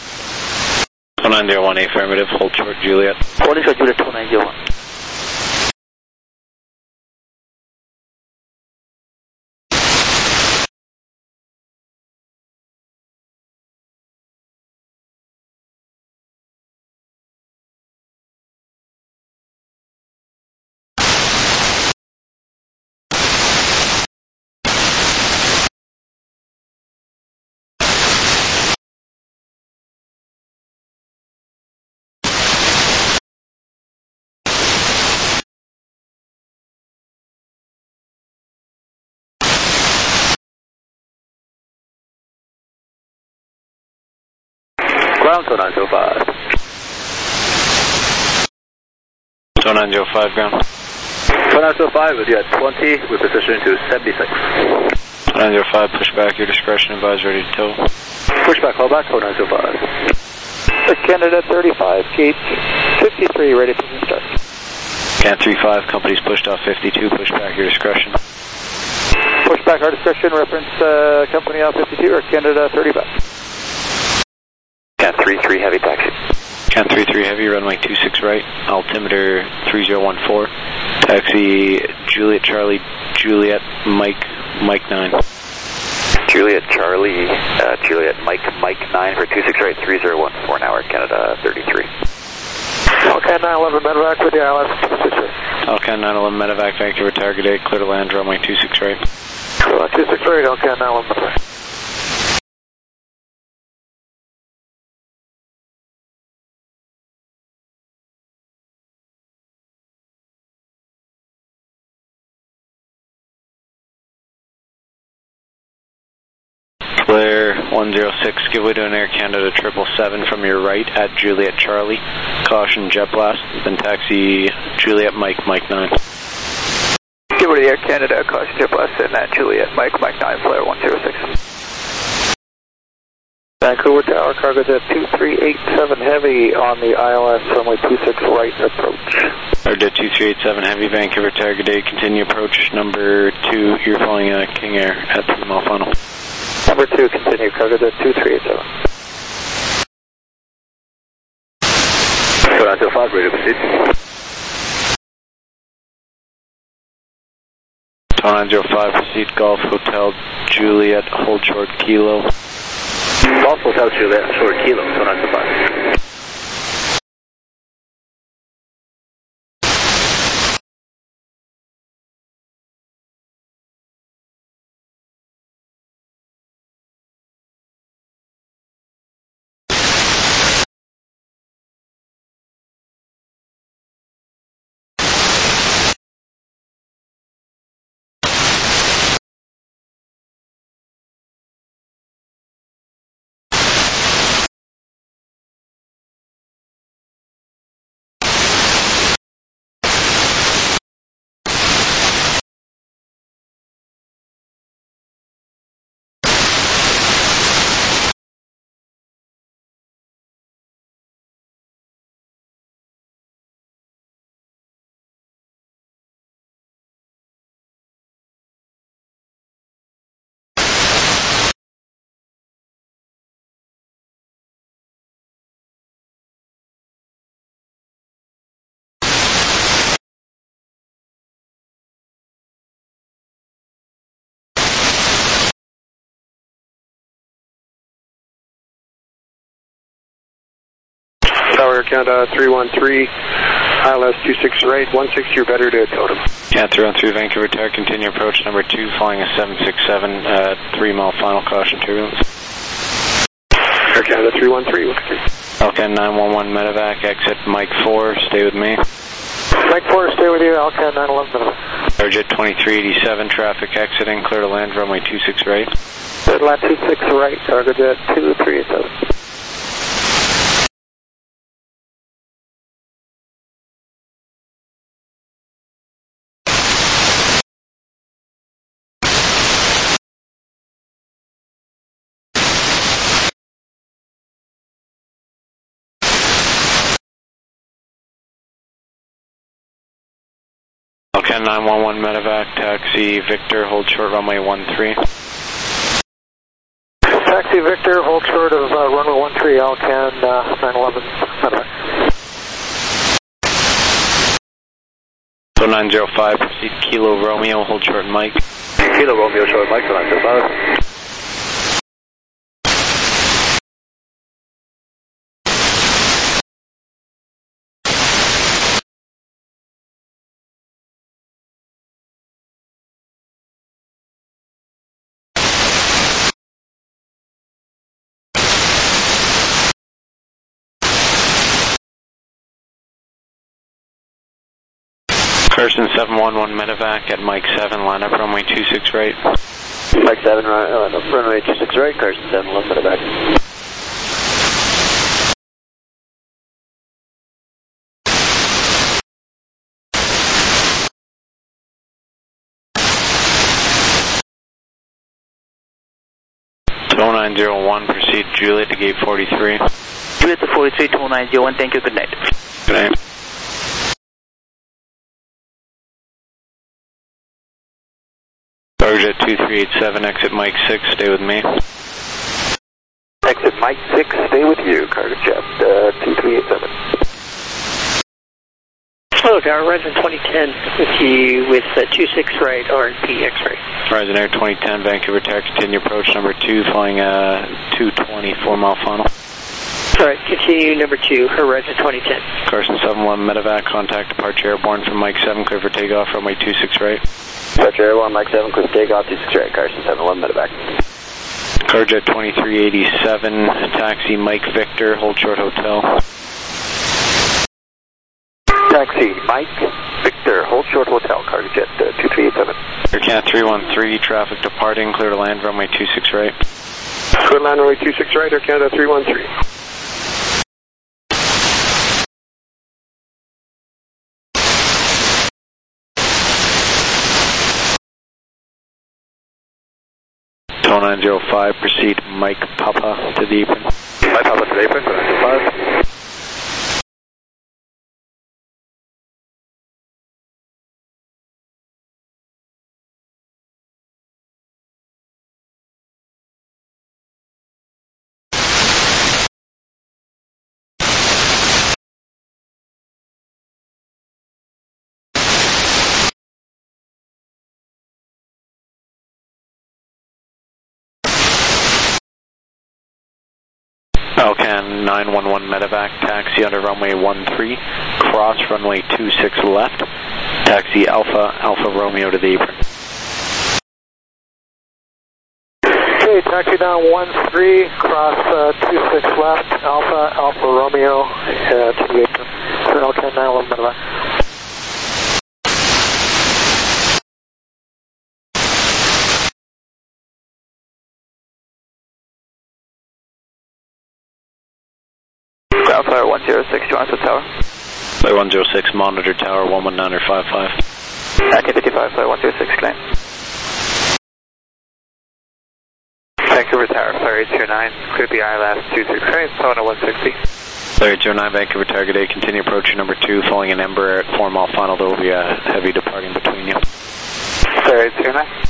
S6: 2901 affirmative, hold short Juliet.
S8: Holding short Juliet 2901.
S9: Ground 2905.
S6: 2905 ground.
S9: 2905 with you at 20, with position to 76.
S6: 2905, push back, your discretion, advise ready to tow.
S9: Pushback, hold back, 2905.
S8: Canada 35, gate 53, ready for start.
S6: Can 35, company's pushed off 52, push back, your discretion.
S8: Push back, our discretion, reference company off 52 or Canada 35.
S9: Can 33 heavy taxi.
S6: Can 33 heavy, runway 26 right, altimeter 3014. Taxi Juliet Charlie, Juliet Mike, Mike 9.
S9: Juliet Charlie, Juliet Mike, Mike 9 for 26 right, 3014 an hour, Canada 33.
S8: Alcan 911 medevac with the ILS 26 right.
S6: Alcan 911 medevac, Vancouver target 8, clear to land, runway 26 right.
S8: 26 right, Alcan 911 medevac.
S6: Flare 106, give way to an Air Canada 777 from your right at Juliet Charlie. Caution jet blast, then taxi Juliet Mike, Mike 9.
S8: Give way to Air Canada, caution jet blast, and at Juliet Mike, Mike 9, flare 106. Vancouver Tower, cargo jet 2387 heavy on the ILS runway 26 right approach.
S6: Jet 2387 heavy, Vancouver target 8, continue approach number 2, you're following King Air at 3 mile final.
S8: Number 2, continue, cargo jet 2387.
S9: 2905, ready to proceed.
S6: 2905, proceed, Golf Hotel Juliet, hold short kilo.
S9: Golf Hotel Juliet, short kilo, 2905.
S8: Tower, Air Canada 313, ILS 26 right, 160 or better to totem.
S6: Yeah, 313 Vancouver Tower, continue approach number 2, flying a 767, 3 mile final caution turbulence.
S8: Air Canada 313, look at
S6: Alcan 911 medevac, exit Mike 4, stay with me.
S8: Mike 4, stay with you, Alcan 911 medevac.
S6: Airjet 2387, traffic exiting, clear to land, runway 26 right.
S8: Clear to land 26 right, Cargojet 2387.
S6: Alcan 911 medevac, taxi Victor, hold short runway 13.
S8: Taxi Victor, hold short of runway 13, Alcan 911 medevac.
S6: So 905, proceed Kilo Romeo, hold short Mike.
S9: Kilo Romeo, short Mike, 905.
S6: Carson 711 medevac at Mike 7, line up runway 26 right.
S9: Mike 7, runway 26 right, Carson 711 medevac.
S6: Tow 901, proceed Juliet to gate 43.
S10: Juliet to 43, Tow 901, thank you, good night.
S6: Good night. Cargojet 2387, exit Mike 6, stay with me.
S8: Exit Mike 6, stay with you, Cargojet 2387.
S11: Hello, Tower, Horizon 2010 with you with 26 right, RNP X-ray.
S6: Horizon Air 2010, Vancouver Tower, continue approach number 2, flying a 220 4-mile final.
S11: Alright, continue number 2, Horizon 2010.
S6: Carson 711 medevac, contact departure airborne from Mike 7, clear for takeoff, runway 26 right.
S9: Departure airborne, Mike 7, clear for takeoff, 26 right, Carson 711 medevac.
S6: Cargojet 2387, taxi Mike Victor, hold short hotel.
S8: Taxi Mike Victor, hold short hotel, Cargojet 2387.
S6: Air Canada 313, traffic departing, clear to land, runway 26 right.
S8: Clear to land, runway 26 right, Air Canada 313.
S6: Tow 905, proceed Mike Papa to the apron.
S9: Mike Papa to the apron, 905.
S6: Alcan 911 medevac, taxi under runway 13, cross runway 26 left, taxi Alpha Romeo to the apron.
S8: Okay, taxi down 13, cross 26 left, Alpha Romeo to the apron. Alcan 911 medevac.
S9: Ground Fire 106, you want to tower?
S6: Flight 106, monitor tower 119 or 55.
S9: Active 55, Flight 106, claim.
S8: Vancouver Tower, Flyer 829, clear the ILS 26 right, Sona 160.
S6: Flyer 829, Vancouver Tower, good day, continue approaching number 2, following an Embraer at 4-mile final, there will be a heavy departing between you.
S8: Flyer 829.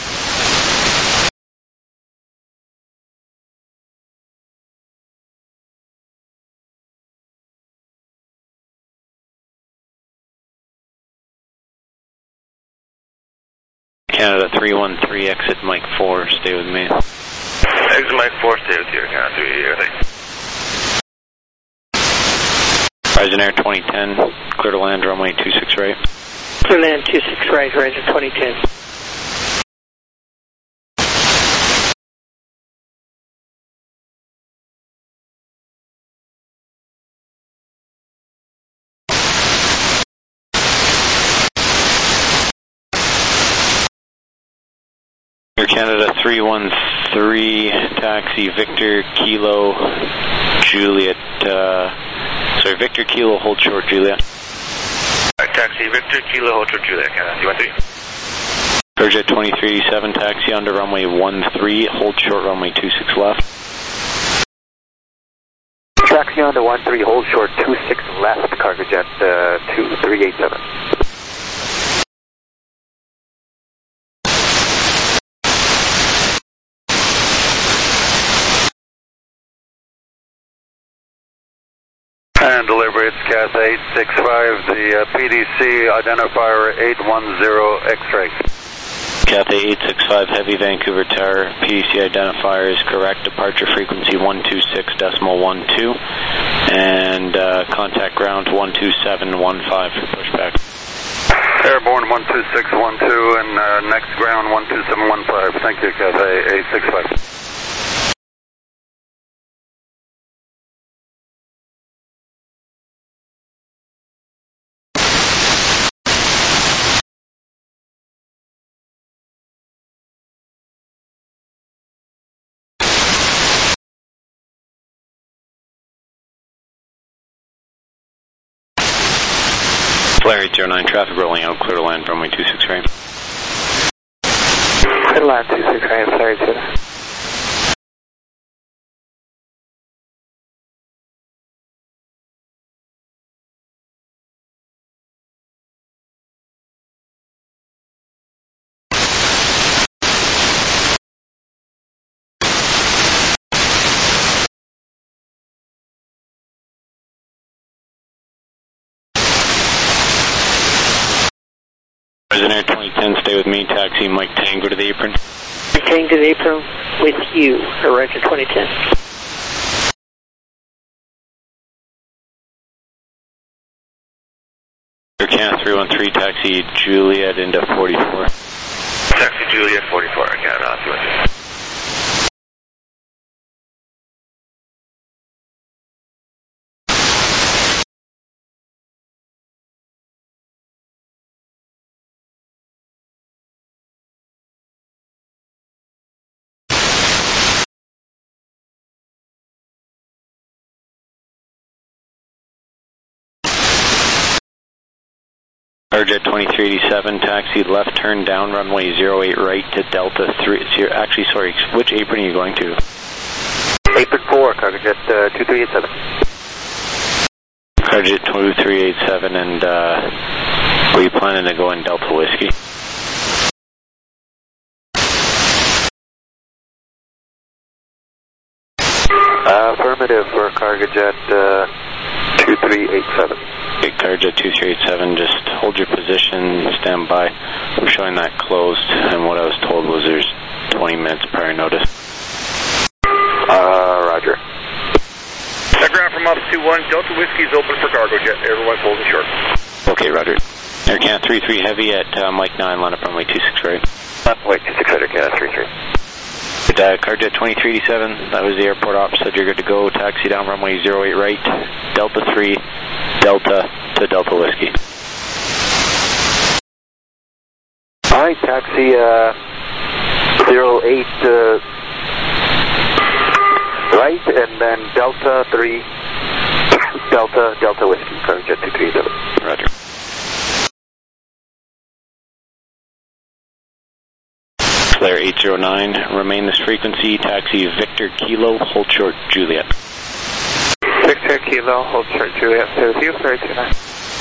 S6: Canada 313, exit Mike 4, stay with me.
S1: Exit Mike 4, stay with you, Canada 313.
S6: Horizon Air 2010, clear to land, runway 26 right.
S11: Clear land 26 right, Horizon 2010.
S6: Air Canada 313, taxi Victor Kilo Juliet, Victor Kilo, hold short Juliet.
S1: Taxi Victor Kilo, hold short Juliet, Canada 313.
S6: Cargojet 2387, taxi onto runway 13, hold short runway 26 left.
S8: Taxi onto 13, hold short 26 left, Cargojet 2387.
S12: And delivery, it's Cathay 865, the PDC identifier 810 X-ray.
S6: Cathay 865, Heavy Vancouver Tower, PDC identifier is correct, departure frequency 126.12, and contact ground 12715 for pushback.
S12: Airborne 12612 and next ground 12715. Thank you, Cathay 865.
S6: Flare 809, traffic rolling out, clear to land, runway 26 right.
S8: Clear to land 26 right, Flare 809.
S6: Horizon Air 2010, stay with me, taxi Mike Tango to the apron.
S11: Tango to the apron with you, Horizon 2010.
S6: Air Canada 313, taxi Juliet into 44.
S1: Taxi Juliet 44, Canada 313.
S6: Cargojet 2387, taxi left turn down runway 08 right to Delta 3. Actually, sorry, which apron are you going to?
S8: Apron 4, Cargojet 2387.
S6: Cargojet 2387, and were you planning to go in Delta Whiskey?
S8: Affirmative for Cargojet 2387.
S6: Okay, Cargojet 2387, just hold your position, stand by. I'm showing that closed, and what I was told was there's 20 minutes prior notice.
S8: Roger.
S1: Ground from Office 21, Delta Whiskey is open for Cargojet. Everyone's holding short.
S6: Okay, Roger. Air Canada 33 Heavy at Mike 9, line up runway 26 right.
S8: Wait, 26 right, Air Canada 33.
S6: Cargojet 2387, that was the airport op, said you're good to go. Taxi down runway 08 right, Delta 3, Delta to Delta Whiskey.
S8: Alright, taxi 08 right, and then Delta 3, Delta Whiskey, Cargojet 237.
S6: Roger. Flare 809, remain this frequency, taxi Victor Kilo, hold short Juliet.
S8: Victor Kilo, hold short Juliet, stay with you, Flare 809.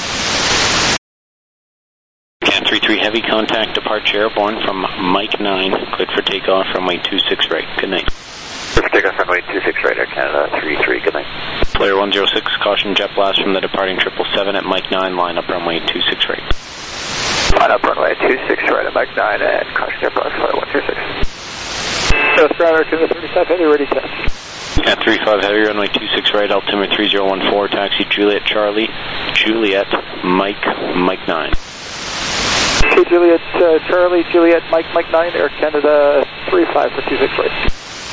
S6: Can 33 Heavy, contact departure airborne from Mike 9, cleared for takeoff, runway 26 right, good night.
S8: Cleared for takeoff, runway 26 right, Air Canada 33, good night.
S6: Flare 106, caution jet blast from the departing 777 at Mike 9, line up runway 26 right.
S8: Line up runway 26 right at Mike 9 and caution jet blast, flight 126. South Ground Air Canada 35 Heavy, ready to test.
S6: At 35 heavy, runway 26 right, altimeter 3014, taxi Juliet Charlie, Juliet Mike 9.
S8: Okay, Juliet Charlie, Juliet Mike 9, Air Canada 35 for 26 right.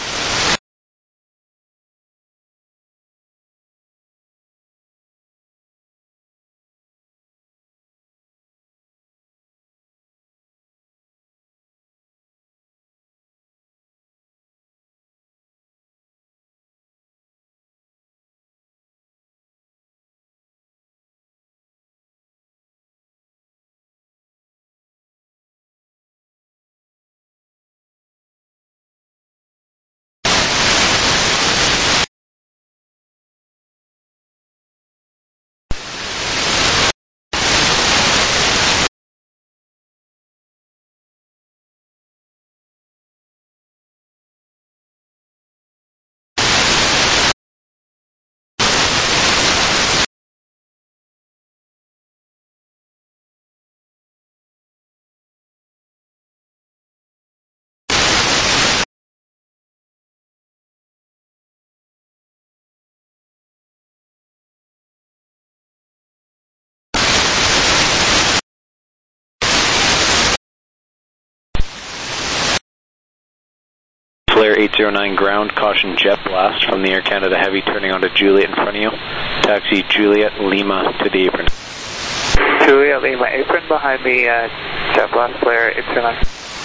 S6: Flare 809 ground, caution jet blast from the Air Canada Heavy turning onto Juliet in front of you. Taxi Juliet Lima to the apron.
S8: Juliet Lima apron behind me, jet blast flare 809.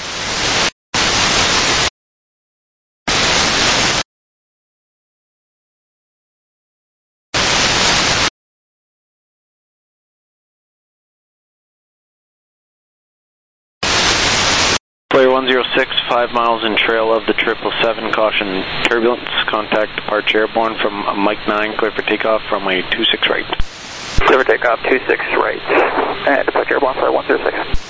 S6: Flare 106, 5 miles in trail of the 777, caution turbulence, contact departure airborne from Mike 9, clear for takeoff, runway 26 right.
S8: Clear for takeoff 26 right, and departure airborne for 106.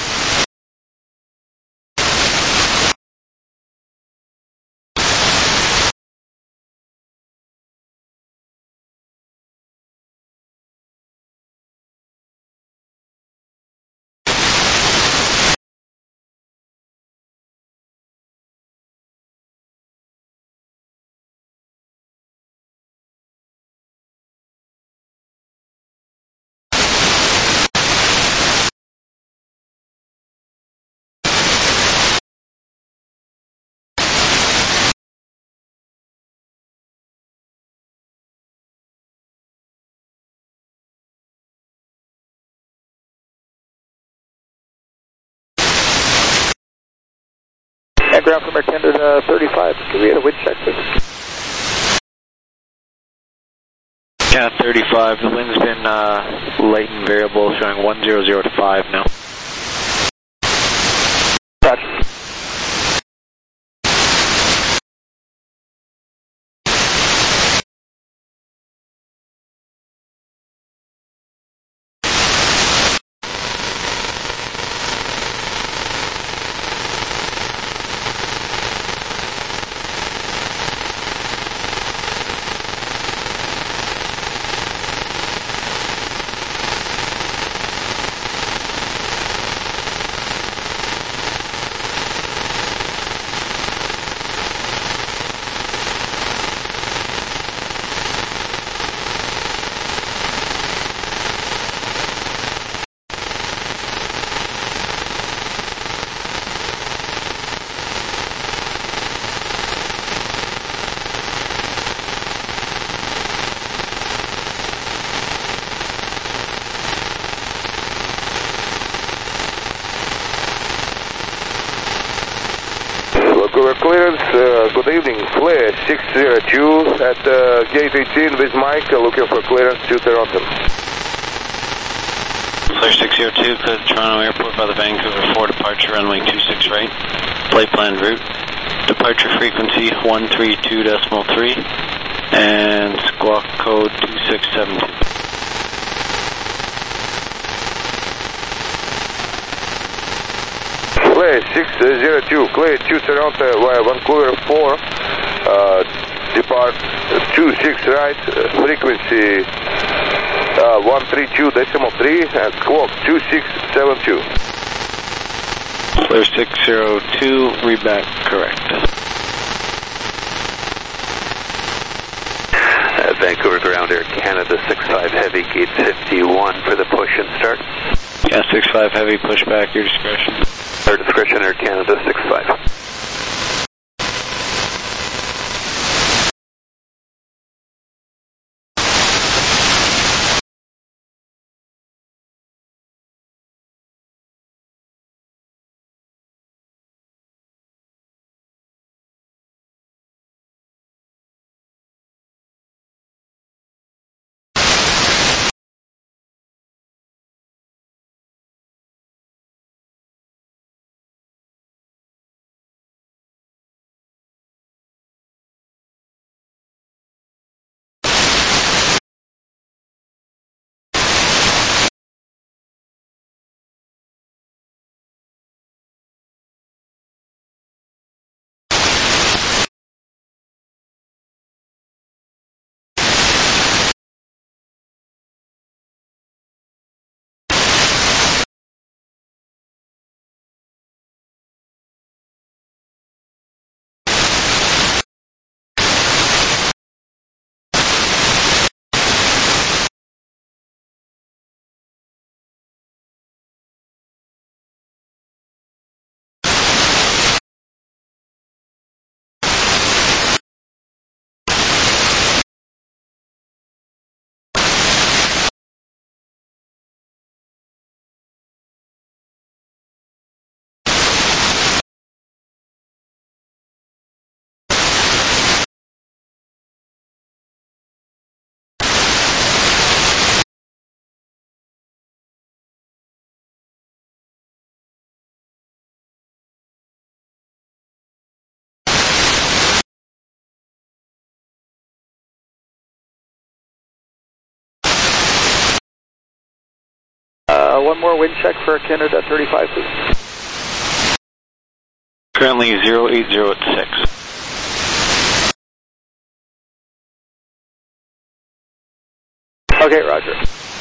S8: And ground from Air Canada 35, can we get a wind check, please?
S6: Yeah, 35, the wind's been light and variable, showing 100 to 5 now.
S8: Gotcha.
S13: Clearance, good evening, Flare 602 at gate 18 with Mike, looking for clearance to Toronto.
S6: Flare 602, clear the Toronto Airport by the Vancouver 4 departure, runway 26 right, flight plan route, departure frequency 132.3, and squawk code 2672.
S13: Flare 602, clear to Toronto via Vancouver 4, depart 26 right, frequency 132.3 and squawk 2672.
S6: Flare 602, read back correct.
S14: Vancouver ground, Air Canada 65 Heavy, gate 51 for the push and start.
S6: Yeah, 65 Heavy, push back, your discretion.
S14: Our discretion, Air Canada 65.
S8: One more wind check for Canada 35, please.
S6: Currently 080 at 6.
S8: Okay, roger.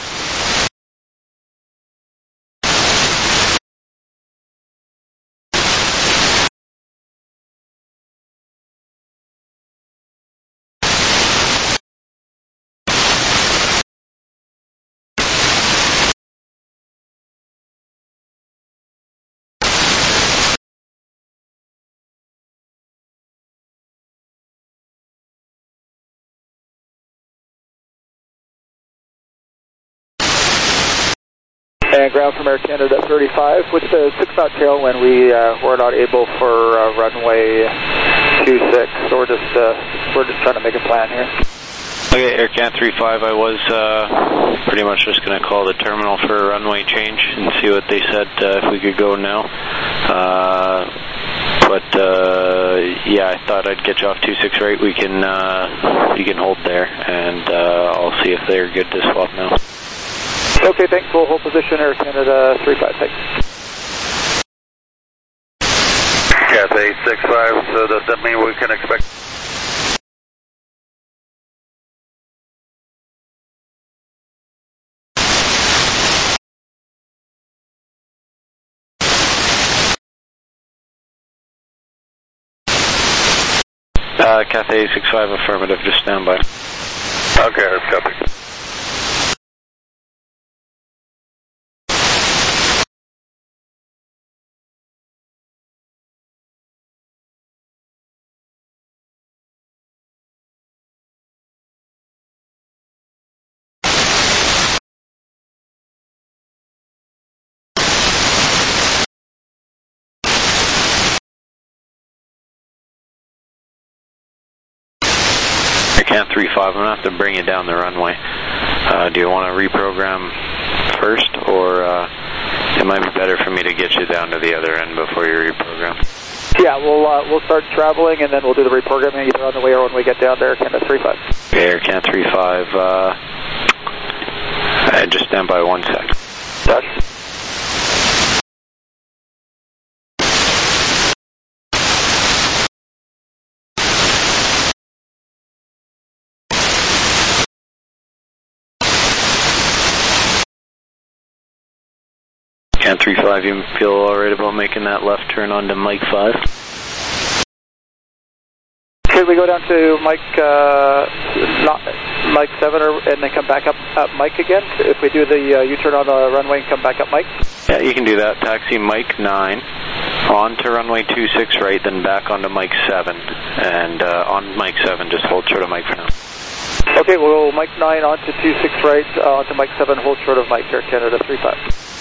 S8: And ground from Air Canada 35. With the 6-knot tailwind, we were not able for runway 26, so we're just trying to make a plan here.
S6: Okay, Air Can 35, I was pretty much just going to call the terminal for a runway change and see what they said if we could go now. Yeah, I thought I'd get you off 26 right. We can hold there, and I'll see if they're good to swap now.
S8: Okay, thanks. We'll hold position, Air Canada 35, thanks.
S12: Cathay 65, so does that mean we can expect...
S6: Cathay 65, affirmative, just stand by.
S12: Okay, copy.
S6: Can 35, I'm going to have to bring you down the runway. Do you want to reprogram first, or it might be better for me to get you down to the other end before you reprogram?
S8: Yeah, we'll start traveling, and then we'll do the reprogramming either on the way or when we get down there, Canada 35.
S6: Okay, Air Can 35, just stand by 1 sec.
S8: Roger.
S6: Can 35, you feel alright about making that left turn onto Mike 5?
S8: Could we go down to Mike, Mike 7 and then come back up Mike again? If we do the U-turn on the runway and come back up Mike?
S6: Yeah, you can do that. Taxi Mike 9, on to runway 26 right, then back onto Mike 7. And on Mike 7, just hold short of Mike for now.
S8: Okay, we'll Mike 9 on to 26 right, onto Mike 7, hold short of Mike, Air Canada 35.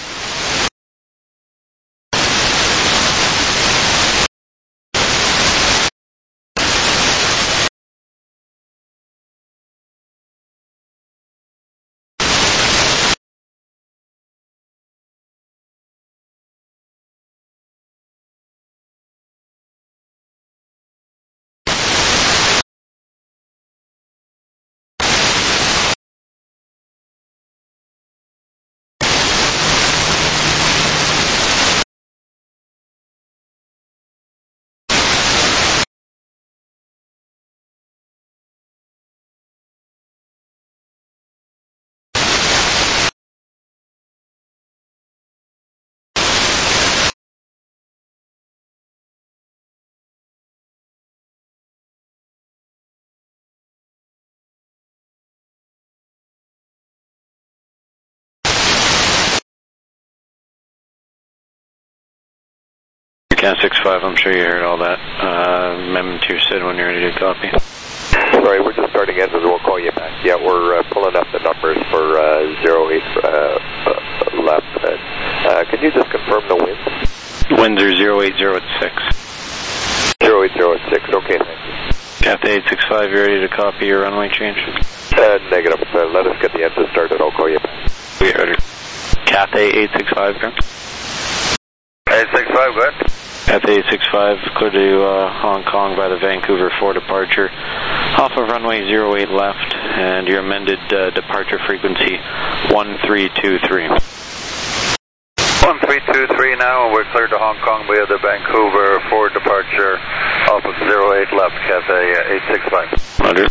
S6: Can 65, I'm sure you heard all that. Amendment to your SID when you're ready to copy.
S12: Sorry, we're just starting engines. We'll call you back. Yeah, we're pulling up the numbers for 08 left. Can you just confirm the winds?
S6: Winds are 080 at 6.
S12: 080 at 6. Okay, thank you.
S6: Cathay 865, you ready to copy your runway change?
S12: Negative. Let us get the engine started. I'll call you back.
S6: We heard it. Cathay 865, go.
S12: 865, go ahead.
S6: Cathay 865, clear to Hong Kong by the Vancouver 4 departure. Off of runway 08 left, and your amended departure frequency 1323.
S12: 1323 now, and we're cleared to Hong Kong via the Vancouver 4 departure off of 08 left, Cathay 865.
S6: Roger.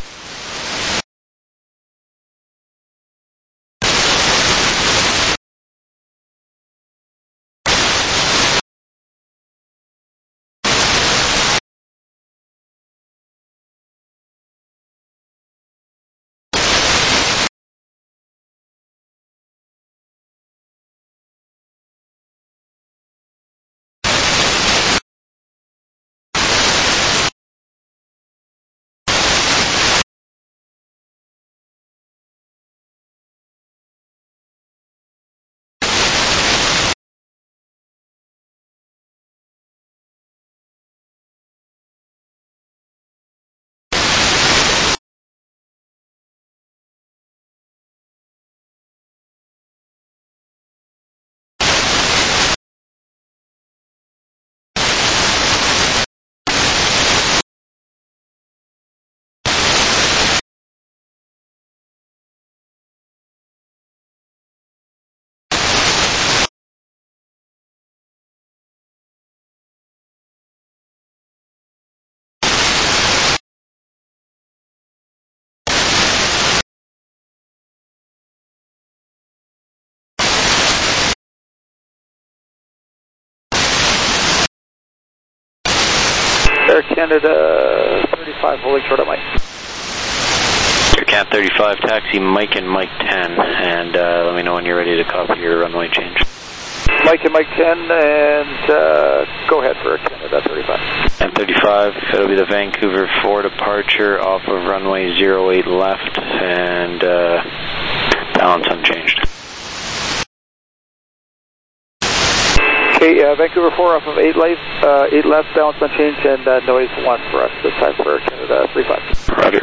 S8: Air Canada 35, holding short of Mike.
S6: Air Cat 35, taxi Mike and Mike 10, and let me know when you're ready to copy your runway change.
S8: Mike and Mike 10, and go ahead for Air Canada 35.
S6: And 35, it'll be the Vancouver 4 departure off of runway 08 left, and balance unchanged.
S8: Okay, Vancouver 4 off of 8 left, balance unchanged, and noise 1 for us this time for Canada 35.
S6: Roger.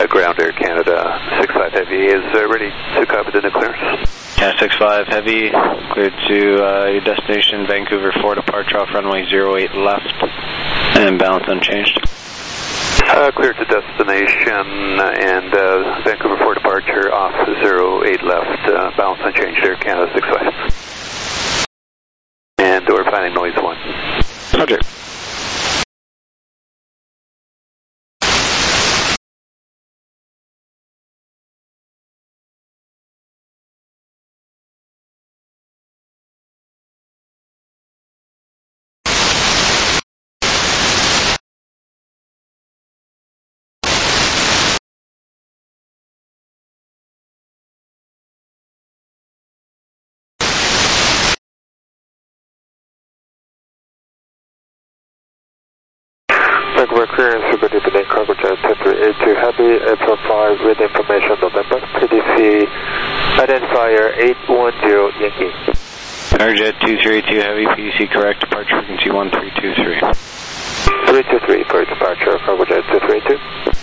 S14: Ground Air Canada 65 Heavy is ready to copy the new clearance.
S6: Yeah, 65 Heavy, cleared to your destination, Vancouver 4, departure off runway 08 left, and balance unchanged.
S14: Cleared to destination and Vancouver 4 departure off 08 left, balance unchanged, Air Canada 65. And we're finding noise 1.
S6: Roger.
S8: Vancouver clearance, we're going to the cargo jet 10382 Heavy, April 5 with information November, PDC identifier 810 Yankee.
S6: Cargo jet 2382 Heavy, PDC correct, departure frequency 1323.
S8: 323 for departure, cargo jet 2382.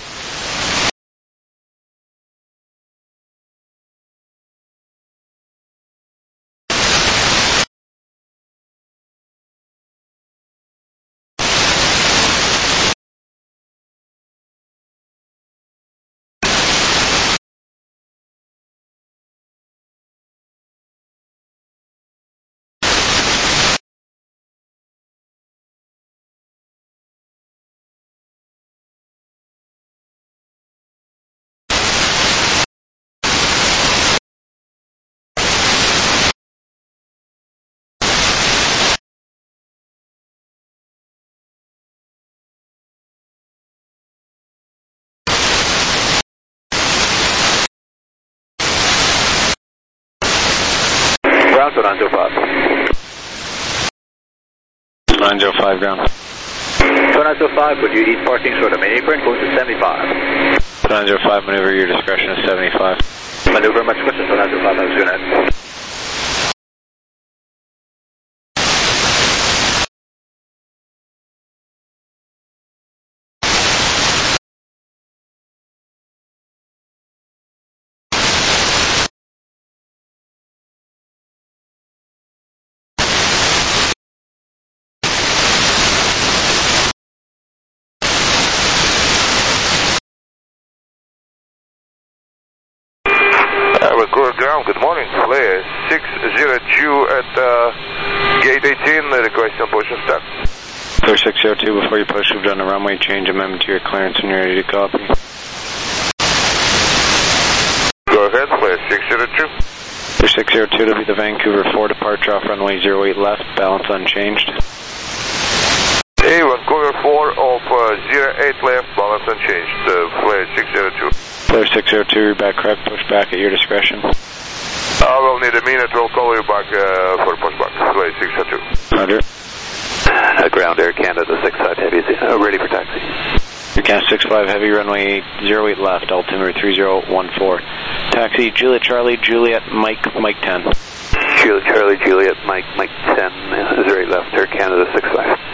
S9: Ground to 905.
S6: 905 ground.
S9: 905, would you east parking short of main apron, going to 75.
S6: 905, maneuver your discretion is 75.
S9: Maneuver much question, 905, that was good night.
S13: Ground, good morning. Flare 602 at gate 18, requesting push and start.
S6: Clear 602, before you push, we've done a runway change amendment to your clearance and you're ready to copy.
S13: Go ahead, Flare 602.
S6: Clear 602 to be the Vancouver 4 departure off runway 08 left, balance unchanged.
S13: Hey, Vancouver 4 off 08 left, balance unchanged. Flare 602.
S6: Clear 602, you're back correct, push back at your discretion.
S13: We'll need a minute, we'll call you back for pushback. Flare 602.
S6: Roger.
S14: Ground Air Canada 65 Heavy, ready for taxi.
S6: UCAS 65 Heavy, runway 08 left, altimeter 3014. Taxi, Juliet Charlie, Juliet Mike, Mike 10.
S14: Juliet Charlie, Juliet Mike, Mike 10, 08 left, Air Canada 65.